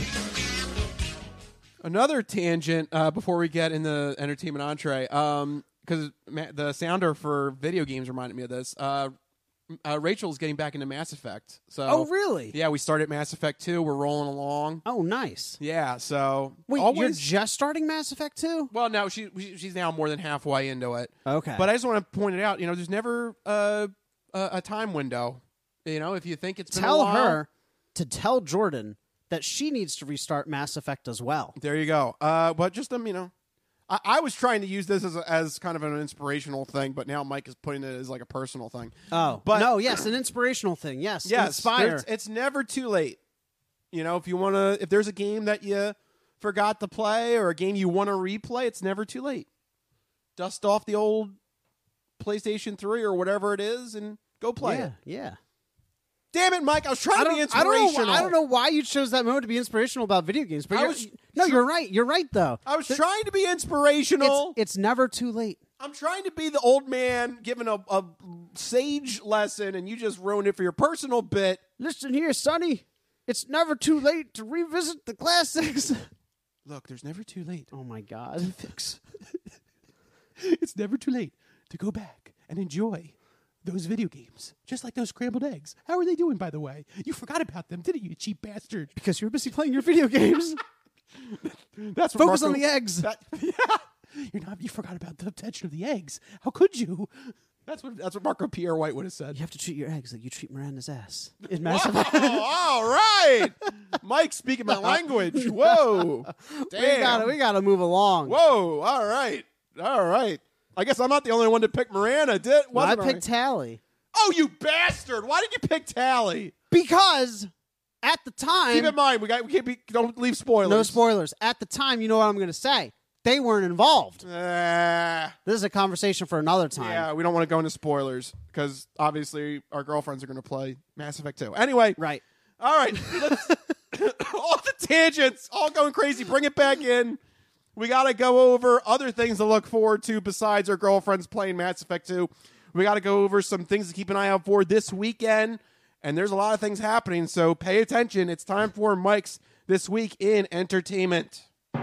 Another tangent uh, before we get in the Entertainment Entree, um, because the sounder for video games reminded me of this. Uh, uh, Rachel's getting back into Mass Effect. So, oh, really? Yeah, we started Mass Effect two. We're rolling along. Oh, nice. Yeah, so... Wait, always... you're just starting Mass Effect two? Well, no, she, she's now more than halfway into it. Okay. But I just want to point it out, you know, there's never uh, a, a time window. You know, if you think it's been Tell a while... her to tell Jordan that she needs to restart Mass Effect as well. There you go. Uh, but just, um, you know... I, I was trying to use this as a, as kind of an inspirational thing, but now Mike is putting it as like a personal thing. Oh, but no, yes, an inspirational thing. Yes, yes, inspire. It's never too late. You know, if you want to, if there's a game that you forgot to play or a game you want to replay, it's never too late. Dust off the old PlayStation three or whatever it is and go play yeah, it. Yeah. Damn it, Mike! I was trying I to be don't, I inspirational. don't, know, I don't know why you chose that moment to be inspirational about video games, but I you're, was no, tr- you're right. You're right, though. I was the, trying to be inspirational. It's, it's never too late. I'm trying to be the old man giving a, a sage lesson, and you just ruined it for your personal bit. Listen here, Sonny. It's never too late to revisit the classics. Look, there's never too late. Oh, my God. To fix. It's never too late to go back and enjoy those video games, just like those scrambled eggs. How are they doing, by the way? You forgot about them, didn't you, you cheap bastard? Because you were busy playing your video games. That's what Focus Marco, on the eggs. That, yeah, you're not. You forgot about the attention of the eggs. How could you? That's what. That's what Marco Pierre White would have said. You have to treat your eggs like you treat Miranda's ass. In Mass Effect. All right, Mike speaking my language. Whoa, damn. We gotta, we gotta move along. Whoa, all right, all right. I guess I'm not the only one to pick Miranda. Did no, I I? picked Tally. Oh, you bastard! Why did you pick Tally? Because at the time, keep in mind we got we can't be don't leave spoilers. No spoilers. At the time, you know what I'm going to say. They weren't involved. Uh, this is a conversation for another time. Yeah, we don't want to go into spoilers because obviously our girlfriends are going to play Mass Effect two. Anyway, right. All right, let's, all the tangents, all going crazy. Bring it back in. We got to go over other things to look forward to besides our girlfriends playing Mass Effect two. We got to go over some things to keep an eye out for this weekend. And there's a lot of things happening, so pay attention. It's time for Mike's This Week in Entertainment. All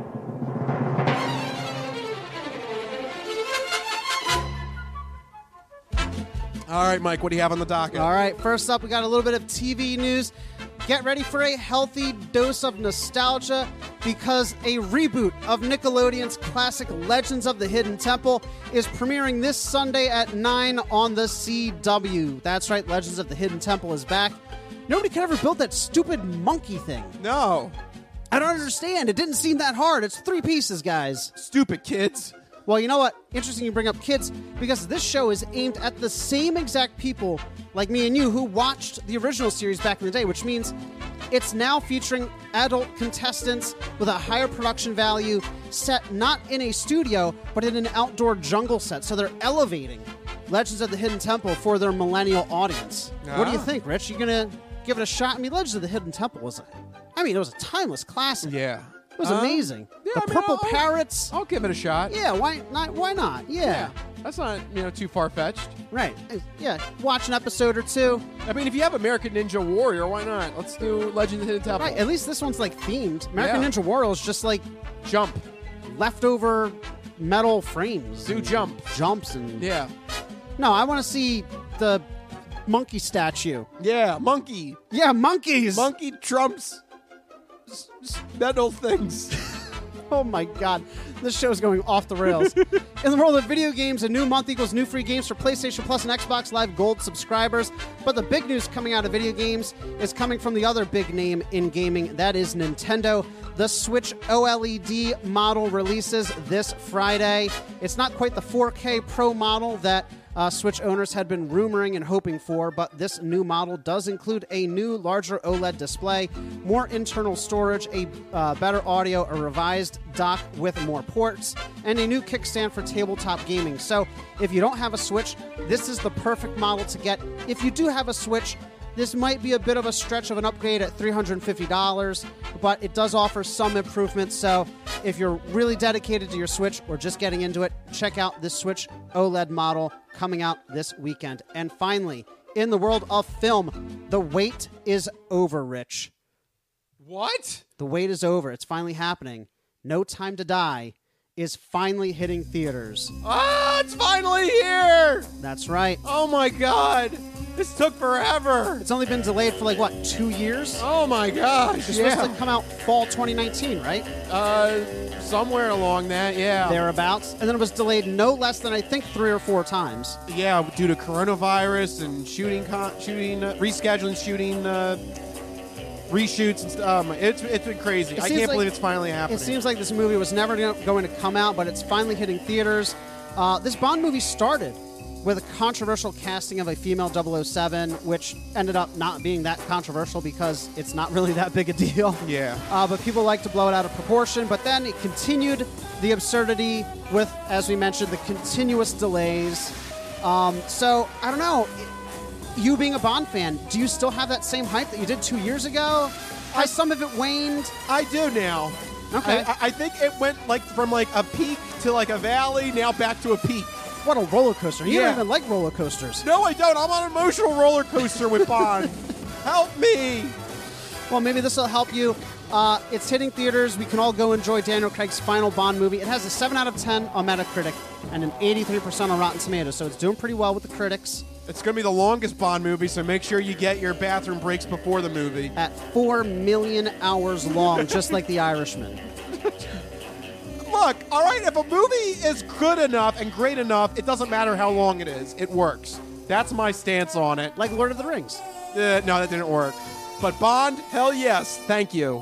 right, Mike, what do you have on the docket? All right, first up, we got a little bit of T V news. Get ready for a healthy dose of nostalgia because a reboot of Nickelodeon's classic Legends of the Hidden Temple is premiering this Sunday at nine on the C W. That's right, Legends of the Hidden Temple is back. Nobody could ever build that stupid monkey thing. No. I don't understand. It didn't seem that hard. It's three pieces, guys. Stupid kids. Well, you know what? Interesting you bring up kids, because this show is aimed at the same exact people like me and you who watched the original series back in the day, which means it's now featuring adult contestants with a higher production value, set not in a studio, but in an outdoor jungle set. So they're elevating Legends of the Hidden Temple for their millennial audience. Ah. What do you think, Rich? You going to give it a shot? I mean, Legends of the Hidden Temple was, a, I mean, it was a timeless classic. Yeah. It was um, amazing. Yeah, the I mean, purple I'll, parrots. I'll give it a shot. Yeah, why not? Why not? Yeah. yeah. That's not, you know, too far-fetched. Right. Yeah. Watch an episode or two. I mean, if you have American Ninja Warrior, why not? Let's do Legend of the Hidden Temple. Right. At least this one's, like, themed. American yeah. Ninja Warrior is just, like... Jump. Leftover metal frames. Do jump. Jumps and... Yeah. No, I want to see the monkey statue. Yeah, monkey. Yeah, monkeys. Monkey trumps metal things. Oh my god, this show is going off the rails. In the world of video games, a new month equals new free games for PlayStation Plus and Xbox Live Gold subscribers. But the big news coming out of video games is coming from the other big name in gaming, that is Nintendo. The Switch OLED model releases this Friday. It's not quite the four K Pro model that Uh, Switch owners had been rumoring and hoping for, but this new model does include a new, larger OLED display, more internal storage, a uh, better audio, a revised dock with more ports, and a new kickstand for tabletop gaming. So if you don't have a Switch, this is the perfect model to get. If you do have a Switch, This might be a bit of a stretch of an upgrade at three hundred fifty dollars, but it does offer some improvements. So if you're really dedicated to your Switch or just getting into it, check out this Switch OLED model coming out this weekend. And finally, in the world of film, the wait is over, Rich. What? The wait is over. It's finally happening. No Time to Die is finally hitting theaters. Ah, it's finally here! That's right. Oh my god! This took forever! It's only been delayed for like, what, two years? Oh my gosh, It's yeah. supposed to come out fall twenty nineteen, right? Uh, somewhere along that, yeah. Thereabouts. And then it was delayed no less than, I think, three or four times. Yeah, due to coronavirus and shooting, con- shooting, uh, rescheduling shooting, uh, reshoots and stuff. Um, it's it's been crazy. It I seems can't like- believe it's finally happening. It seems like this movie was never gonna- going to come out, but it's finally hitting theaters. Uh, this Bond movie started with a controversial casting of a female double oh seven, which ended up not being that controversial because it's not really that big a deal. Yeah. Uh, but people like to blow it out of proportion. But then it continued the absurdity with, as we mentioned, the continuous delays. Um, so, I don't know. You being a Bond fan, do you still have that same hype that you did two years ago? Has some of it waned? I do now. Okay. I, I think it went like from like a peak to like a valley, now back to a peak. What a roller coaster. You Yeah. don't even like roller coasters. No, I don't. I'm on an emotional roller coaster with Bond. Help me. Well, maybe this will help you. Uh, it's hitting theaters. We can all go enjoy Daniel Craig's final Bond movie. It has a seven out of ten on Metacritic and an eighty-three percent on Rotten Tomatoes, so it's doing pretty well with the critics. It's going to be the longest Bond movie, so make sure you get your bathroom breaks before the movie. At four million hours long, just like The Irishman. Look, all right, if a movie is good enough and great enough, it doesn't matter how long it is. It works. That's my stance on it. Like Lord of the Rings. Uh, no, that didn't work. But Bond, hell yes. Thank you.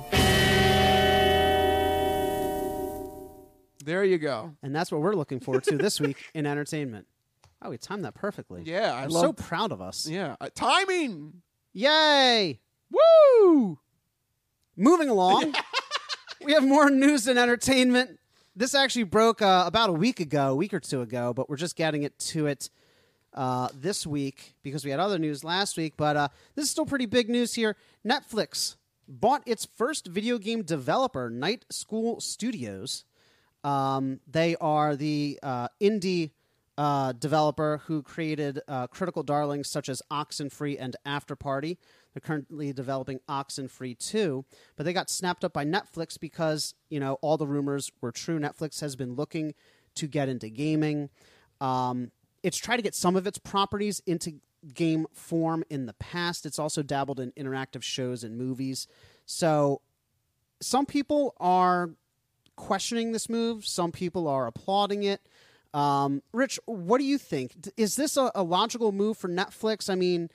There you go. And that's what we're looking forward to this week in entertainment. Oh, we timed that perfectly. Yeah, I I'm love- so proud of us. Yeah. Uh, timing. Yay! Woo! Moving along, we have more news and entertainment. This actually broke uh, about a week ago, a week or two ago, but we're just getting it to it uh, this week because we had other news last week. But uh, this is still pretty big news here. Netflix bought its first video game developer, Night School Studios. Um, they are the uh, indie uh, developer who created uh, critical darlings such as Oxenfree and Afterparty. They're currently developing Oxenfree two, but they got snapped up by Netflix because, you know, all the rumors were true. Netflix has been looking to get into gaming. Um, it's tried to get some of its properties into game form in the past. It's also dabbled in interactive shows and movies. So some people are questioning this move. Some people are applauding it. Um, Rich, what do you think? D- Is this a, a logical move for Netflix? I mean,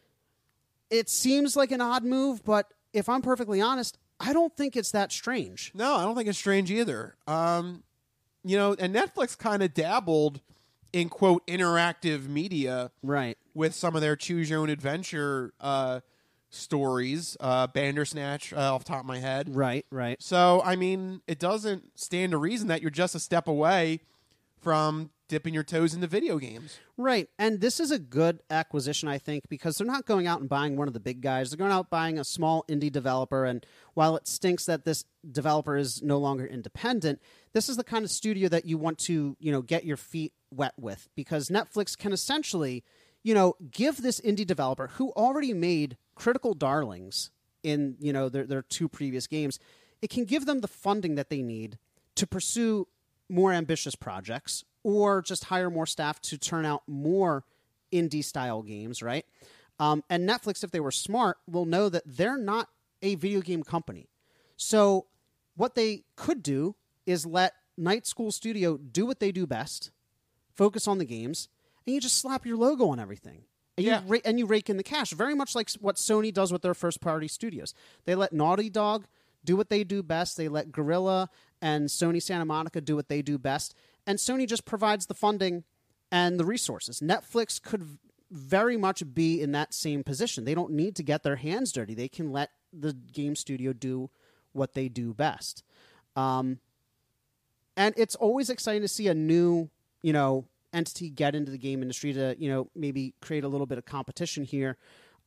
it seems like an odd move, but if I'm perfectly honest, I don't think it's that strange. No, I don't think it's strange either. Um, you know, and Netflix kind of dabbled in, quote, interactive media. Right. With some of their choose your own adventure uh, stories, uh, Bandersnatch, uh, off the top of my head. Right, right. So, I mean, it doesn't stand to reason that you're just a step away from dipping your toes into video games. Right. And this is a good acquisition, I think, because they're not going out and buying one of the big guys. They're going out buying a small indie developer. And while it stinks that this developer is no longer independent, this is the kind of studio that you want to, you know, get your feet wet with, because Netflix can essentially, you know, give this indie developer who already made critical darlings in, you know, their, their two previous games, it can give them the funding that they need to pursue more ambitious projects or just hire more staff to turn out more indie-style games, right? Um, and Netflix, if they were smart, will know that they're not a video game company. So what they could do is let Night School Studio do what they do best, focus on the games, and you just slap your logo on everything. And, Yeah. you, ra- and you rake in the cash, very much like what Sony does with their first-party studios. They let Naughty Dog do what they do best. They let Guerrilla and Sony Santa Monica do what they do best. And Sony just provides the funding and the resources. Netflix could v- very much be in that same position. They don't need to get their hands dirty. They can let the game studio do what they do best. Um, and it's always exciting to see a new, you know, entity get into the game industry to, you know, maybe create a little bit of competition here.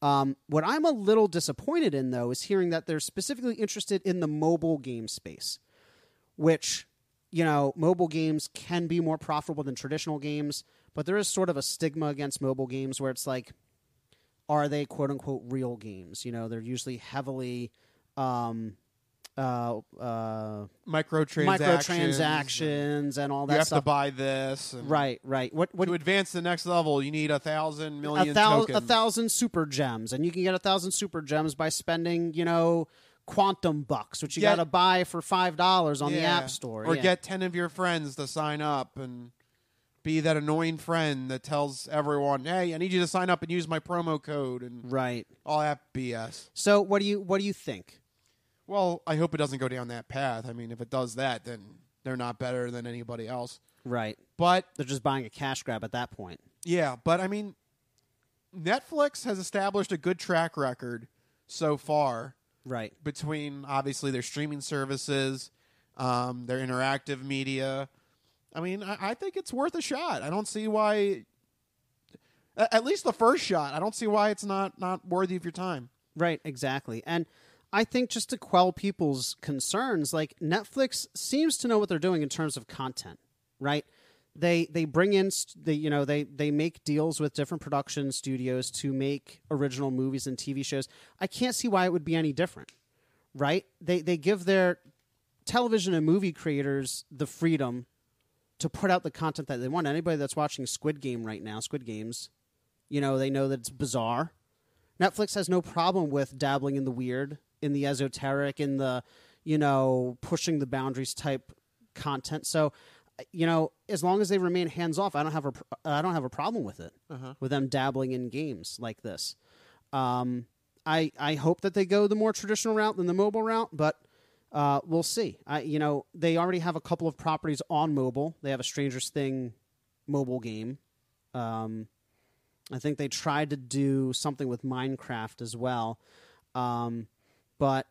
Um, what I'm a little disappointed in, though, is hearing that they're specifically interested in the mobile game space, which, you know, mobile games can be more profitable than traditional games, but there is sort of a stigma against mobile games where it's like, are they quote-unquote real games? You know, they're usually heavily um, uh, uh, microtransactions, microtransactions and all that you have stuff. to buy this. And right, right. What, what to advance the next level, you need a thousand million a, thou- tokens. a thousand super gems, and you can get a thousand super gems by spending, you know, quantum bucks, which you Get- got to buy for five dollars on the Yeah. App Store. Or yeah. get ten of your friends to sign up and be that annoying friend that tells everyone, hey, I need you to sign up and use my promo code and right. all that B S. So what do you what do you think? Well, I hope it doesn't go down that path. I mean, if it does that, then they're not better than anybody else. Right. But they're just buying a cash grab at that point. Yeah, but I mean, Netflix has established a good track record so far. Right. Between, obviously, their streaming services, um, their interactive media. I mean, I, I think it's worth a shot. I don't see why, at least the first shot, I don't see why it's not, not worthy of your time. Right, exactly. And I think just to quell people's concerns, like Netflix seems to know what they're doing in terms of content, right? They they bring in, they you know, they they make deals with different production studios to make original movies and T V shows. I can't see why it would be any different, right? They they give their television and movie creators the freedom to put out the content that they want. Anybody that's watching Squid Game right now, Squid Games, you know, they know that it's bizarre. Netflix has no problem with dabbling in the weird, in the esoteric, in the, you know, pushing the boundaries type content. So, you know, as long as they remain hands off, I don't have a I don't have a problem with it. Uh-huh. With them dabbling in games like this. Um, I I hope that they go the more traditional route than the mobile route, but uh, we'll see. I you know they already have a couple of properties on mobile. They have a Stranger Things mobile game. Um, I think they tried to do something with Minecraft as well, um, but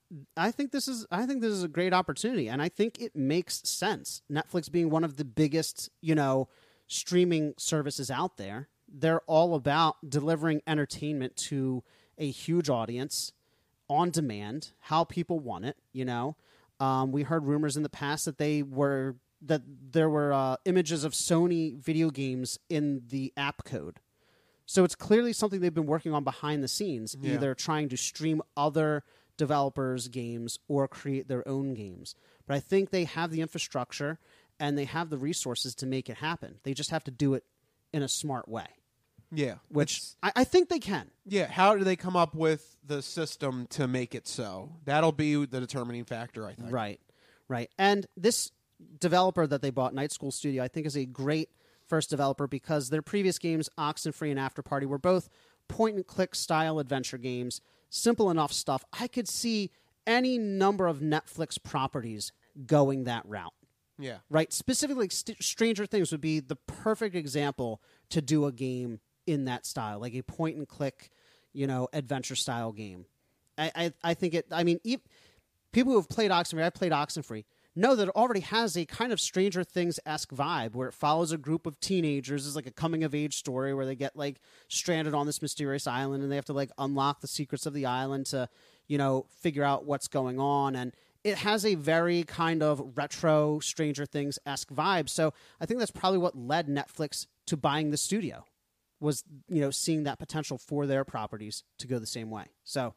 I think this is I think this is a great opportunity, and I think it makes sense. Netflix being one of the biggest, you know, streaming services out there, they're all about delivering entertainment to a huge audience on demand, how people want it. You know, um, we heard rumors in the past that they were that there were uh, images of Sony video games in the app code. So it's clearly something they've been working on behind the scenes, Yeah. either trying to stream other developers' games or create their own games. But I think they have the infrastructure and they have the resources to make it happen. They just have to do it in a smart way. Yeah. Which I, I think they can. Yeah, how do they come up with the system to make it so? That'll be the determining factor, I think. Right, right. And this developer that they bought, Night School Studio, I think is a great first developer because their previous games, Oxenfree and After Party, were both point-and-click style adventure games, simple enough stuff. I could see any number of Netflix properties going that route. Yeah. Right? Specifically, St- Stranger Things would be the perfect example to do a game in that style, like a point-and-click, you know, adventure-style game. I, I, I think it, I mean, e- people who have played Oxenfree, I played Oxenfree, know that it already has a kind of Stranger Things-esque vibe where it follows a group of teenagers. It's like a coming-of-age story where they get, like, stranded on this mysterious island and they have to, like, unlock the secrets of the island to, you know, figure out what's going on. And it has a very kind of retro Stranger Things-esque vibe. So I think that's probably what led Netflix to buying the studio, was, you know, seeing that potential for their properties to go the same way. So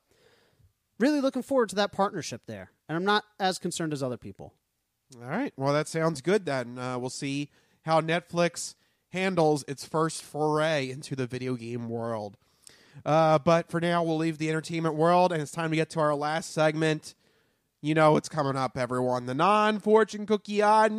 really looking forward to that partnership there. And I'm not as concerned as other people. All right. Well, that sounds good then. Uh, we'll see how Netflix handles its first foray into the video game world. Uh, but for now, we'll leave the entertainment world, and it's time to get to our last segment. You know it's coming up, everyone. The non-fortune cookie odd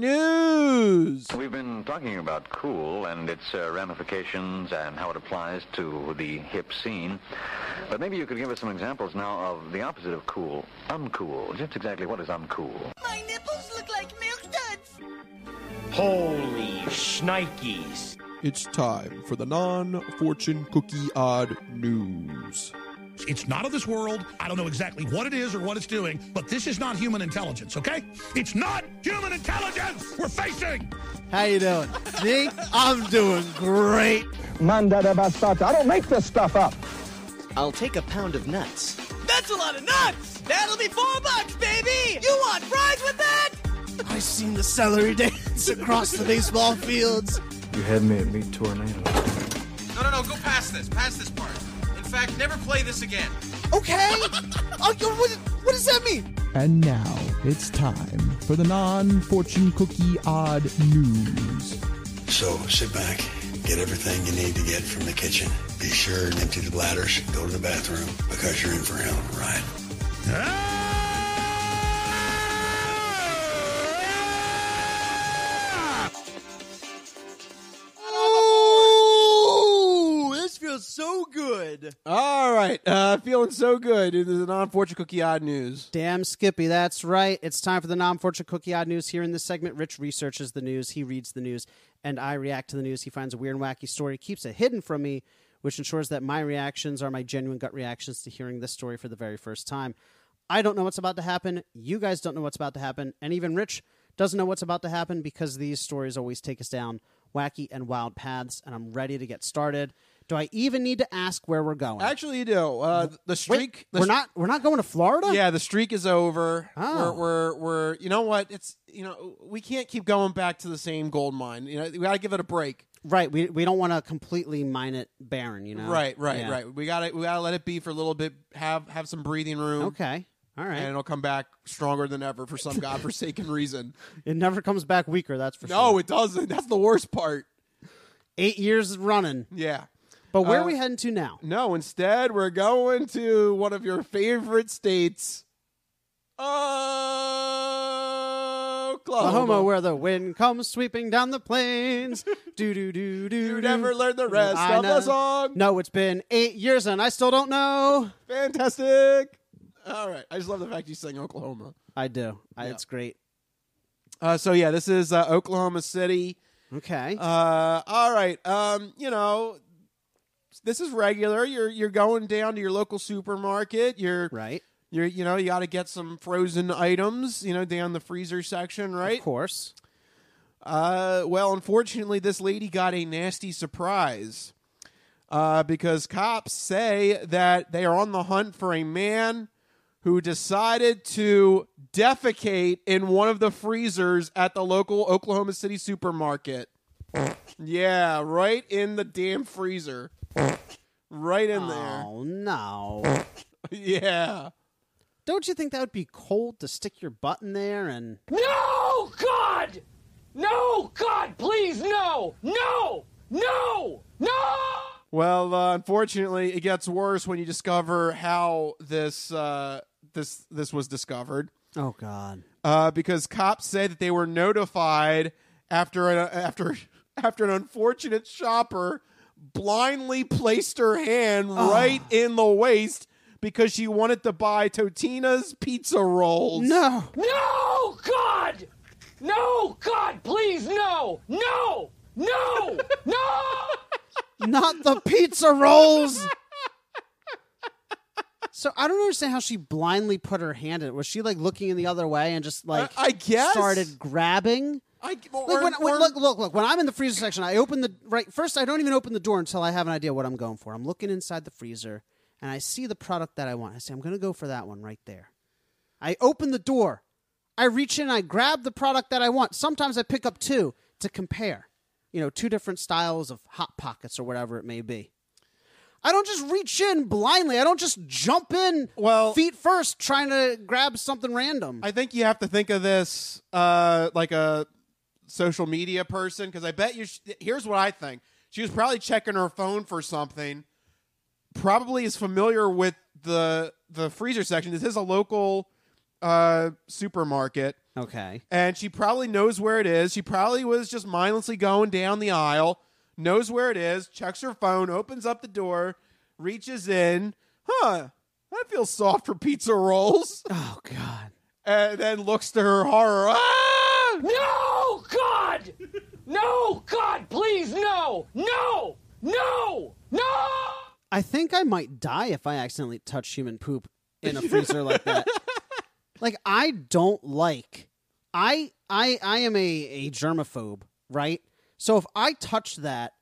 news. We've been talking about cool and its uh, ramifications and how it applies to the hip scene. But maybe you could give us some examples now of the opposite of cool, uncool. Just exactly what is uncool? My nipples look like milk duds. Holy shnikes. It's time for the non-fortune cookie odd news. It's not of this world. I don't know exactly what it is or what it's doing, but this is not human intelligence, okay? It's not human intelligence we're facing! How you doing? Me? I'm doing great. Manda de Basata. I don't make this stuff up. I'll take a pound of nuts. That's a lot of nuts! That'll be four bucks, baby! You want fries with that? I seen the celery dance across the baseball fields. You had me at meet tornado. No, no, no, go past this. Past this part. In fact, never play this again. Okay. Oh, what, what does that mean? And now it's time for the non-fortune cookie odd news. So sit back, get everything you need to get from the kitchen. Be sure and empty the bladders, go to the bathroom, because you're in for a hell of a ride. Oh, this feels so good. All right, uh, feeling so good. This is the non-fortune cookie odd news. Damn, Skippy, that's right. It's time for the non-fortune cookie odd news. Here in this segment, Rich researches the news, he reads the news, and I react to the news. He finds a weird and wacky story, keeps it hidden from me, which ensures that my reactions are my genuine gut reactions to hearing this story for the very first time. I don't know what's about to happen. You guys don't know what's about to happen. And even Rich doesn't know what's about to happen because these stories always take us down wacky and wild paths, and I'm ready to get started. Do I even need to ask where we're going? Actually, you do. Uh, the streak. Wait, the we're not. We're not going to Florida. Yeah, the streak is over. Oh. We're, we're, we're. You know what? It's. You know, we can't keep going back to the same gold mine. You know, we got to give it a break. Right. We we don't want to completely mine it barren. You know. Right. Right. Yeah. Right. We got to. We got to let it be for a little bit. Have have some breathing room. Okay. All right. And it'll come back stronger than ever for some godforsaken reason. It never comes back weaker. That's for no, sure. No, it doesn't. That's the worst part. Eight years running. Yeah. But where uh, are we heading to now? No, instead we're going to one of your favorite states, Oklahoma. Oklahoma, where the wind comes sweeping down the plains. do do do do. You never learned the rest I of know. the song. No, it's been eight years and I still don't know. Fantastic. All right, I just love the fact you sing Oklahoma. I do. I, Yeah. It's great. Uh, so yeah, this is uh, Oklahoma City. Okay. Uh, all right. Um, you know, this is regular. You're you're going down to your local supermarket. You're right. You're you know you got to get some frozen items. You know, down the freezer section, right? Of course. Uh, well, unfortunately, this lady got a nasty surprise. Uh, because cops say that they are on the hunt for a man who decided to defecate in one of the freezers at the local Oklahoma City supermarket. Yeah, right in the damn freezer. Right in there. Oh, no. Yeah. Don't you think that would be cold to stick your butt in there and... No, God! No, God, please, no! No! No! No! Well, uh, unfortunately, it gets worse when you discover how this uh, this this was discovered. Oh, God. Uh, because cops say that they were notified after a, after after an unfortunate shopper blindly placed her hand Oh. right in the waist because she wanted to buy Totina's pizza rolls. No. No, God! No, God, please, no! No! No! No! Not the pizza rolls! So I don't understand how she blindly put her hand in it. Was she like looking in the other way and just like I, I guess started grabbing? I, or, Like when, when, or- look, look, look. When I'm in the freezer section, I open the right first. I don't even open the door until I have an idea what I'm going for. I'm looking inside the freezer and I see the product that I want. I say I'm going to go for that one right there. I open the door. I reach in. I grab the product that I want. Sometimes I pick up two to compare. You know, two different styles of Hot Pockets or whatever it may be. I don't just reach in blindly. I don't just jump in well, feet first trying to grab something random. I think you have to think of this uh, like a social media person, because I bet you. Sh- here's what I think: she was probably checking her phone for something. Probably is familiar with the the freezer section. This is a local uh, supermarket. Okay. And she probably knows where it is. She probably was just mindlessly going down the aisle, knows where it is, checks her phone, opens up the door, reaches in. Huh, that feels soft for pizza rolls. Oh, God. And then looks to her horror. Ah! No, God! No, God, please, no! No! No! No! I think I might die if I accidentally touch human poop in a freezer like that. Like, I don't like... I I I am a, a germaphobe, right? So if I touch that,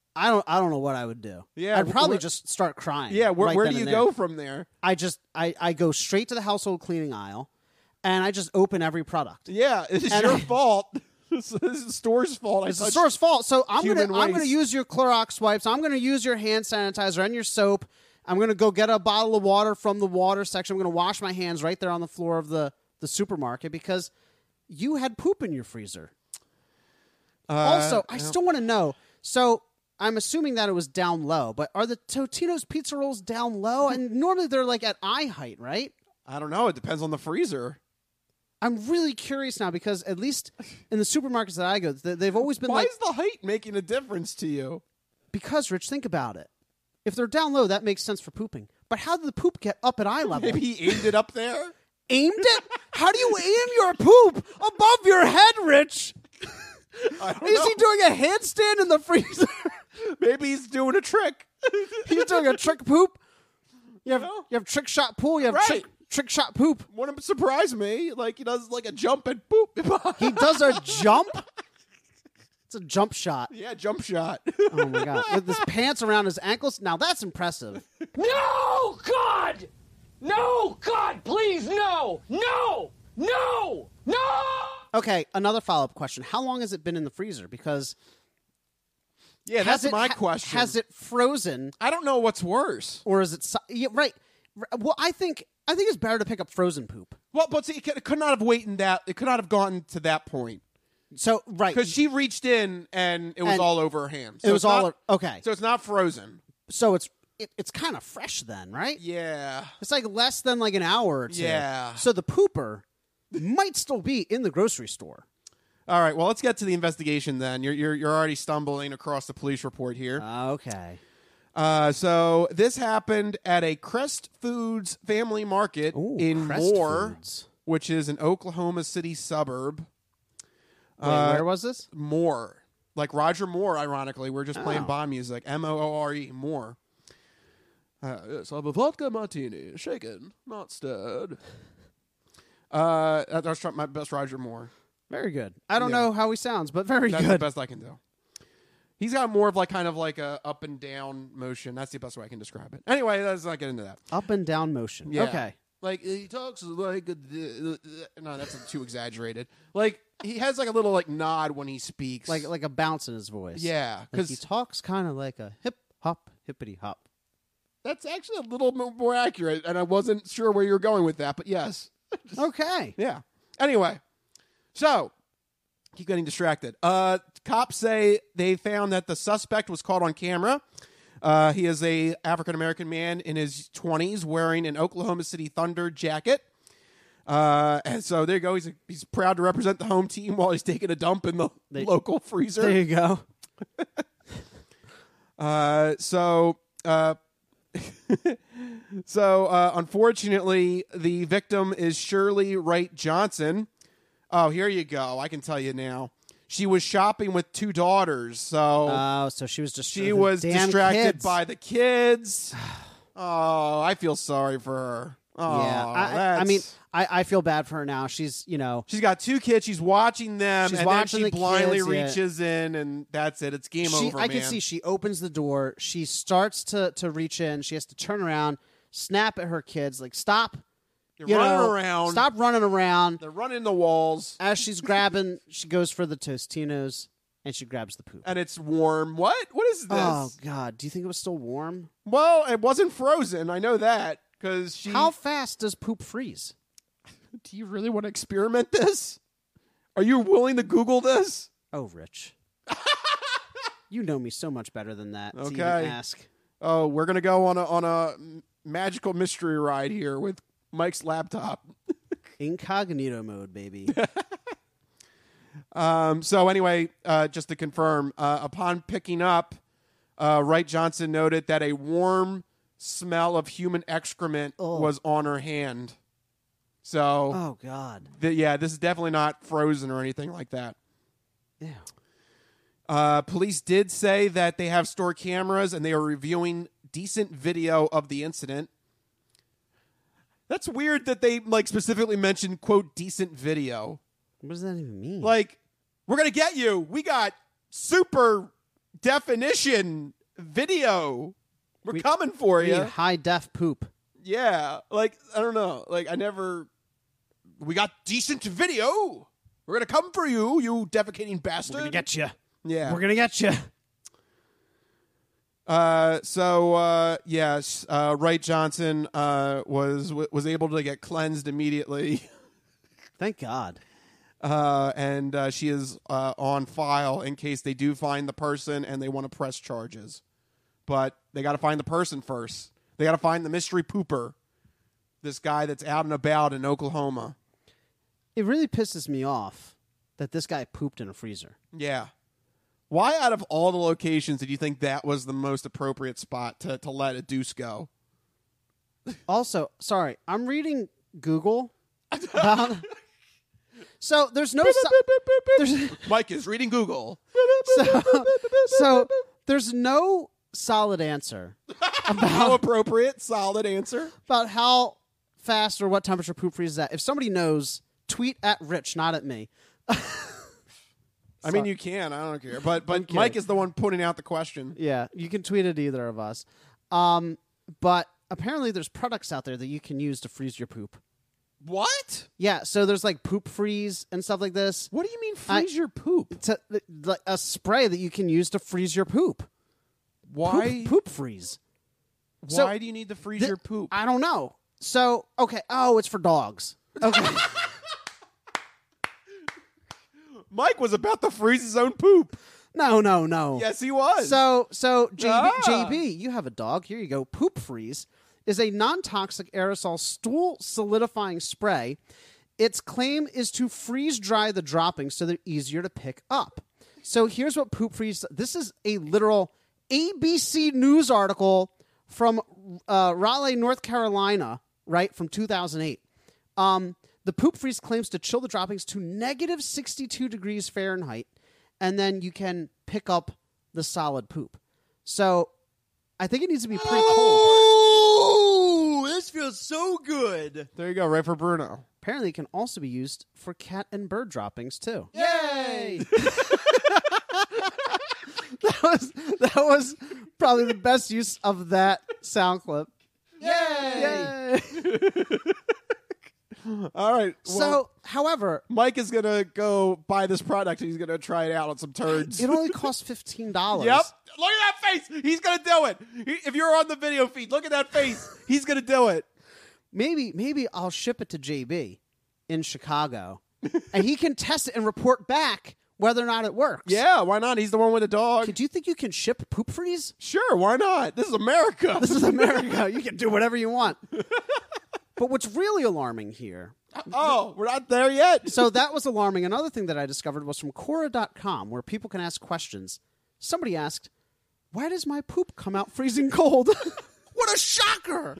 I don't. I don't know what I would do. Yeah, I'd probably where- just start crying. Yeah, where, right where then do you and go there. from there? I just. I, I go straight to the household cleaning aisle, and I just open every product. Yeah, it's And your I- fault. This is the store's fault. I It's the touched store's fault. So I'm gonna human I'm gonna waste. use your Clorox wipes. I'm gonna use your hand sanitizer and your soap. I'm gonna go get a bottle of water from the water section. I'm gonna wash my hands right there on the floor of the, the supermarket because you had poop in your freezer. Uh, also, I don't- still want to know. So I'm assuming that it was down low, but are the Totino's pizza rolls down low? And normally they're like at eye height, right? I don't know. It depends on the freezer. I'm really curious now because at least in the supermarkets that I go, th- they've always been Why like is the height making a difference to you? because Rich, think about it. If they're down low, that makes sense for pooping. But how did the poop get up at eye level? Maybe he aimed it up there. Aimed it? How do you aim your poop above your head, Rich? I don't Is know. he doing a handstand in the freezer? Maybe he's doing a trick. He's doing a trick poop. You have you have trick shot pool. You have Right. trick trick shot poop. Wouldn't surprise me. Like he does like a jump and boop. He does a jump. It's a jump shot. Yeah, jump shot. Oh my god! With his pants around his ankles. Now that's impressive. No, God! No, God, please, no! No! No! No! Okay, another follow up question: how long has it been in the freezer? Because Yeah, has that's it- my ha- question. Has it frozen, I don't know what's worse. or is it? si- Yeah, right. R- Well, I think I think it's better to pick up frozen poop. Well, but see, it could, it could not have waited that. It could not have gotten to that point So right, because she reached in and it was And all over her hands. it So was it's not- all okay. So it's not frozen. So it's it, it's kind of fresh then, right? Yeah. It's like less than like an hour or two. Yeah. So the pooper might still be in the grocery store. All right. Well, let's get to the investigation then. You're you're you're already stumbling across the police report here. Okay. Uh, so this happened at a Crest Foods family market Ooh, in Crest Moore, Foods. which is an Oklahoma City suburb. Wait, Uh, where was this? Moore, like Roger Moore. Ironically, we're just playing Oh. Bond music. M O O R E Moore. Uh, yes, I have a vodka martini, shaken, not stirred. Uh, that- that's my best Roger Moore. Very good. I don't Yeah. know how he sounds, but very That's good. the best I can do. He's got more of like kind of like a up and down motion. That's the best way I can describe it. Anyway, let's not get into that. Up and down motion. Yeah. Okay. Like he talks like a, no, that's too exaggerated. Like he has like a little like nod when he speaks. Like like a bounce in his voice. Yeah, Like 'cause- he talks kind of like a hip hop hippity hop. that's actually a little mo- more accurate, and I wasn't sure where you were going with that, but yes. Okay. Yeah. Anyway, so keep getting distracted. Uh, cops say they found that the suspect was caught on camera. Uh, he is a African American man in his twenties wearing an Oklahoma City Thunder jacket. Uh, and so there you go. He's he's proud to represent the home team while he's taking a dump in the They- local freezer. There you go. Uh, so, uh, so uh, unfortunately, the victim is Shirley Wright Johnson. Oh, here you go. I can tell you now. She was shopping with two daughters, so Oh, so she was just she was damn distracted kids. by the kids. Oh, I feel sorry for her. Oh, yeah, I, I- I that's- mean, I, I feel bad for her now. She's, you know, she's got two kids. She's watching them, She's and watching then she the blindly kids, yeah. reaches in, and that's it. It's game she, over, I man. can see she opens the door. She starts to to reach in. She has to turn around, snap at her kids, like stop. You're you running know, around. Stop running around. They're running the walls. As she's grabbing, she goes for the Tostinos and she grabs the poop. And it's warm. What? What is this? Oh God! Do you think it was still warm? Well, it wasn't frozen. I know that because she. How fast does poop freeze? Do you really want to experiment this? Are you willing to Google this? Oh, Rich. You know me so much better than that. To even Okay. ask. Oh, we're gonna go on a on a magical mystery ride here with Mike's laptop. Incognito mode, baby. Um, so anyway, uh, just to confirm, uh, upon picking up, uh, Wright Johnson noted that a warm smell of human excrement Oh. was on her hand. So, Oh God. th- yeah, this is definitely not frozen or anything like that. Yeah. Uh, police did say that they have store cameras and they are reviewing decent video of the incident. That's weird that they like specifically mentioned quote decent video. What does that even mean? Like, we're gonna get you. We got super definition video. We're We- coming for we you. need high def poop. Yeah, like I don't know, like I never. We got decent video. We're gonna come for you, you defecating bastard. We're gonna get you. Yeah, We're gonna get you. Uh, so uh, yes, uh, Wright Johnson uh, was was able to get cleansed immediately. Thank God. Uh, and uh, she is uh, on file in case they do find the person and they want to press charges. But they got to find the person first. They got to find the mystery pooper, this guy that's out and about in Oklahoma. It really pisses me off that this guy pooped in a freezer. Yeah. Why, out of all the locations, did you think that was the most appropriate spot to, to let a deuce go? Also, sorry, I'm reading Google about... So there's no... So, there's, Mike is reading Google. so, so there's no solid answer about How appropriate, solid answer. about how fast or what temperature poop freezes at. If somebody knows, tweet at Rich, not at me. I mean, you can. I don't care. But but Okay. Mike is the one putting out the question. Yeah, you can tweet at either of us. Um, but apparently there's products out there that you can use to freeze your poop. What? Yeah, so there's like poop freeze and stuff like this. What do you mean freeze your poop? It's a, like a spray that you can use to freeze your poop. Why? Poop, poop freeze. Why So, do you need to freeze th- your poop? I don't know. So, okay. Oh, it's for dogs. Okay. Mike was about to freeze his own poop. no, no, no. Yes, he was. So, so J B, Ah. J B, you have a dog. Here you go. Poop Freeze is a non-toxic aerosol stool solidifying spray. Its claim is to freeze dry the droppings so they're easier to pick up. So here's what Poop Freeze. This is a literal A B C News article from uh, Raleigh, North Carolina, right from two thousand eight. Um, the Poop Freeze claims to chill the droppings to negative sixty-two degrees Fahrenheit, and then you can pick up the solid poop. So I think it needs to be pretty cold. Oh, this feels so good. There you go, right for Bruno. Apparently, it can also be used for cat and bird droppings too. Yay! That was that was probably the best use of that sound clip. Yay! Yay! All right. Well, So, however, Mike is going to go buy this product and he's going to try it out on some turds. it only costs fifteen dollars. Yep. Look at that face. He's going to do it. He- if you're on the video feed, look at that face. He's going to do it. Maybe maybe I'll ship it to J B in Chicago, and he can test it and report back whether or not it works. Yeah, why not? He's the one with the dog. Do you think you can ship Poop Freeze? Sure, why not? This is America. This is America. You can do whatever you want. But what's really alarming here... Oh, we're not there yet. So that was alarming. Another thing that I discovered was from Quora dot com, where people can ask questions. Somebody asked, why does my poop come out freezing cold? What a shocker!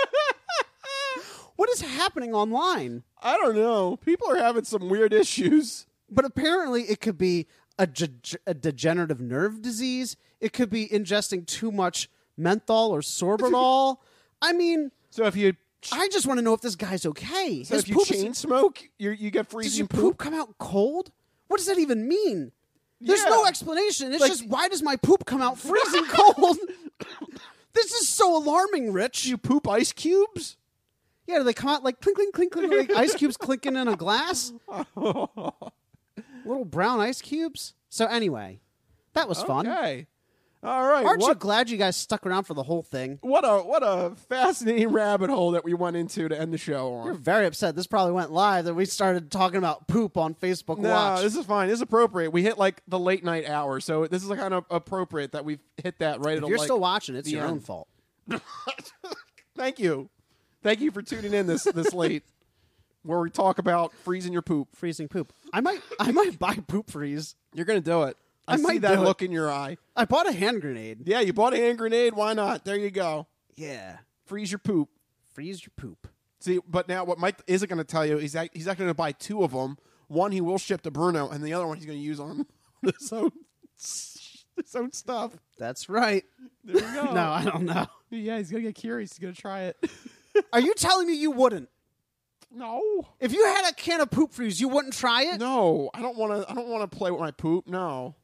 What is happening online? I don't know. People are having some weird issues. But apparently it could be a, ge- a degenerative nerve disease. It could be ingesting too much menthol or sorbitol. I mean... So if you... I just want to know if this guy's okay. So His if you poop chain is- smoke, you you get Does freezing your poop? poop come out cold? What does that even mean? There's Yeah. no explanation. It's Like- just, why does my poop come out freezing cold? This is so alarming, Rich. You poop ice cubes? Yeah, do they come out like clink, clink, clink, clink, like ice cubes clinking in a glass? Little brown ice cubes? So anyway, that was fun. Okay. All right. Aren't you what, glad you guys stuck around for the whole thing? what a what a fascinating rabbit hole that we went into to end the show You're on. very upset. This probably went live that we started talking about poop on Facebook No, Watch. this is fine. This is appropriate. We hit like the late night hour, so this is kind of appropriate that we've hit that right if at you're like, still watching, it's the your own end. fault. Thank you. Thank you for tuning in this this late, where we talk about freezing your poop. Freezing poop. I might, I might buy Poop Freeze. You're gonna do it. I, I see might that do it. look in your eye. I bought a hand grenade. Yeah, you bought a hand grenade. Why not? There you go. Yeah. Freeze your poop. Freeze your poop. See, but now what Mike isn't going to tell you is that he's actually going to buy two of them. One he will ship to Bruno, and the other one he's going to use on his own, his own stuff. That's right. There you go. No, I don't know. Yeah, he's going to get curious. He's going to try it. Are you telling me you wouldn't? No. If you had a can of Poop Freeze, you wouldn't try it? No, I don't want to. I don't want to play with my poop. No.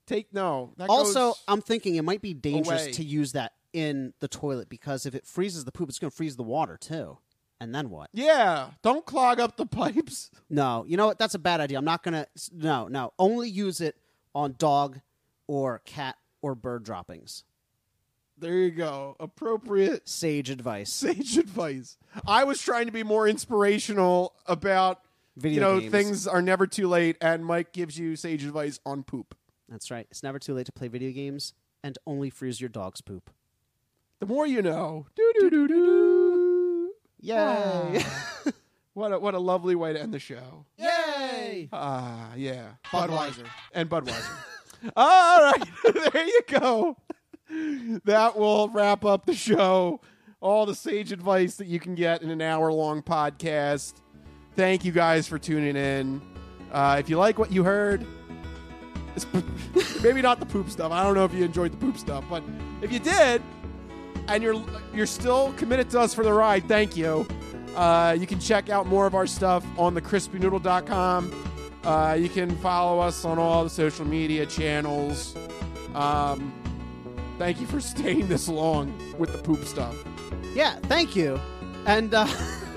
take no. That also, goes I'm thinking it might be dangerous away. to use that in the toilet because if it freezes the poop, it's going to freeze the water too. And then what? Yeah, don't clog up the pipes. No, you know what? That's a bad idea. I'm not going to. No, no. Only use it on dog or cat or bird droppings. There you go. Appropriate sage advice. Sage advice. I was trying to be more inspirational about video you know games. Things are never too late, and Mike gives you sage advice on poop. That's right. It's never too late to play video games and only freeze your dog's poop. The more you know. Do do do do do. Yay! Ah. what a what a lovely way to end the show. Yay! Ah, yeah. Budweiser and Budweiser. All right, there you go. That will wrap up the show. All the sage advice that you can get in an hour-long podcast. Thank you guys for tuning in. Uh, if you like what you heard, it's maybe not the poop stuff. I don't know if you enjoyed the poop stuff, but if you did, and you're you're still committed to us for the ride, thank you. Uh, you can check out more of our stuff on the crispy noodle dot com. Uh, you can follow us on all the social media channels. Um, thank you for staying this long with the poop stuff. Yeah, thank you. And uh,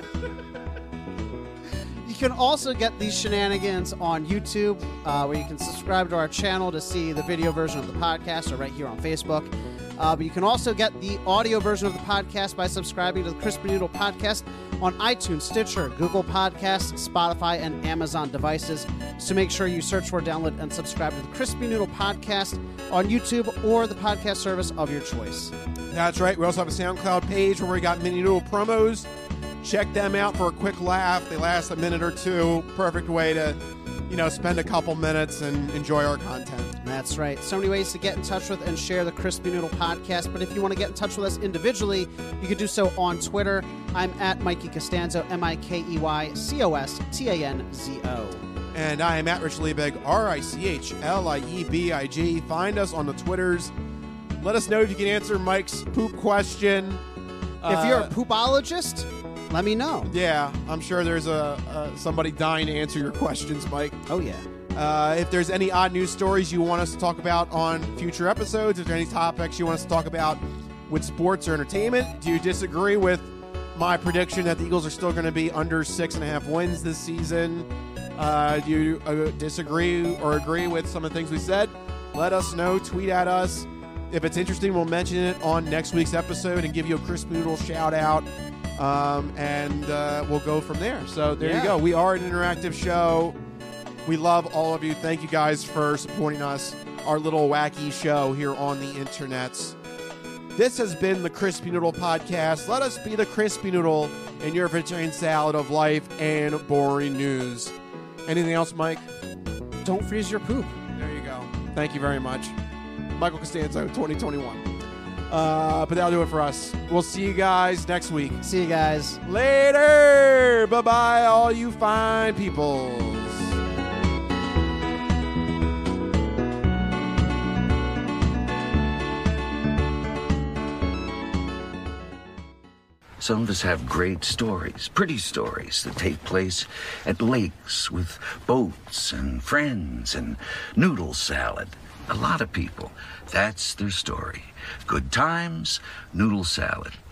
you can also get these shenanigans on YouTube, uh, where you can subscribe to our channel to see the video version of the podcast, or right here on Facebook. Uh, but you can also get the audio version of the podcast by subscribing to the Crispy Noodle Podcast on iTunes, Stitcher, Google Podcasts, Spotify, and Amazon devices. So make sure you search for, download, and subscribe to the Crispy Noodle Podcast on YouTube or the podcast service of your choice. That's right. We also have a SoundCloud page where we got mini noodle promos. Check them out for a quick laugh. They last a minute or two. Perfect way to, you know, spend a couple minutes and enjoy our content. That's right. So many ways to get in touch with and share the Crispy Noodle Podcast. But if you want to get in touch with us individually, you can do so on Twitter. I'm at Mikey Costanzo, M I K E Y C O S T A N Z O. And I am at Rich Liebig, R I C H L I E B I G. Find us on the Twitters. Let us know if you can answer Mike's poop question. If uh, you're a poopologist, let me know. Yeah, I'm sure there's a, a somebody dying to answer your questions, Mike. Oh, yeah. Uh, if there's any odd news stories you want us to talk about on future episodes, if there are any topics you want us to talk about with sports or entertainment, do you disagree with my prediction that the Eagles are still going to be under six and a half wins this season? Uh, do you uh, disagree or agree with some of the things we said? Let us know. Tweet at us. If it's interesting, we'll mention it on next week's episode and give you a Crispy Noodle shout out. Um, and uh, we'll go from there. So there yeah. you go. We are an interactive show. We love all of you. Thank you guys for supporting us, our little wacky show here on the internets. This has been the Crispy Noodle Podcast. Let us be the Crispy Noodle in your vegetarian salad of life and boring news. Anything else, Mike? Don't freeze your poop. There you go. Thank you very much. Michael Costanzo, twenty twenty-one. Uh, but that'll do it for us. We'll see you guys next week. See you guys. Later. Bye-bye, all you fine people. Some of us have great stories, pretty stories that take place at lakes with boats and friends and noodle salad. A lot of people, that's their story. Good times, noodle salad.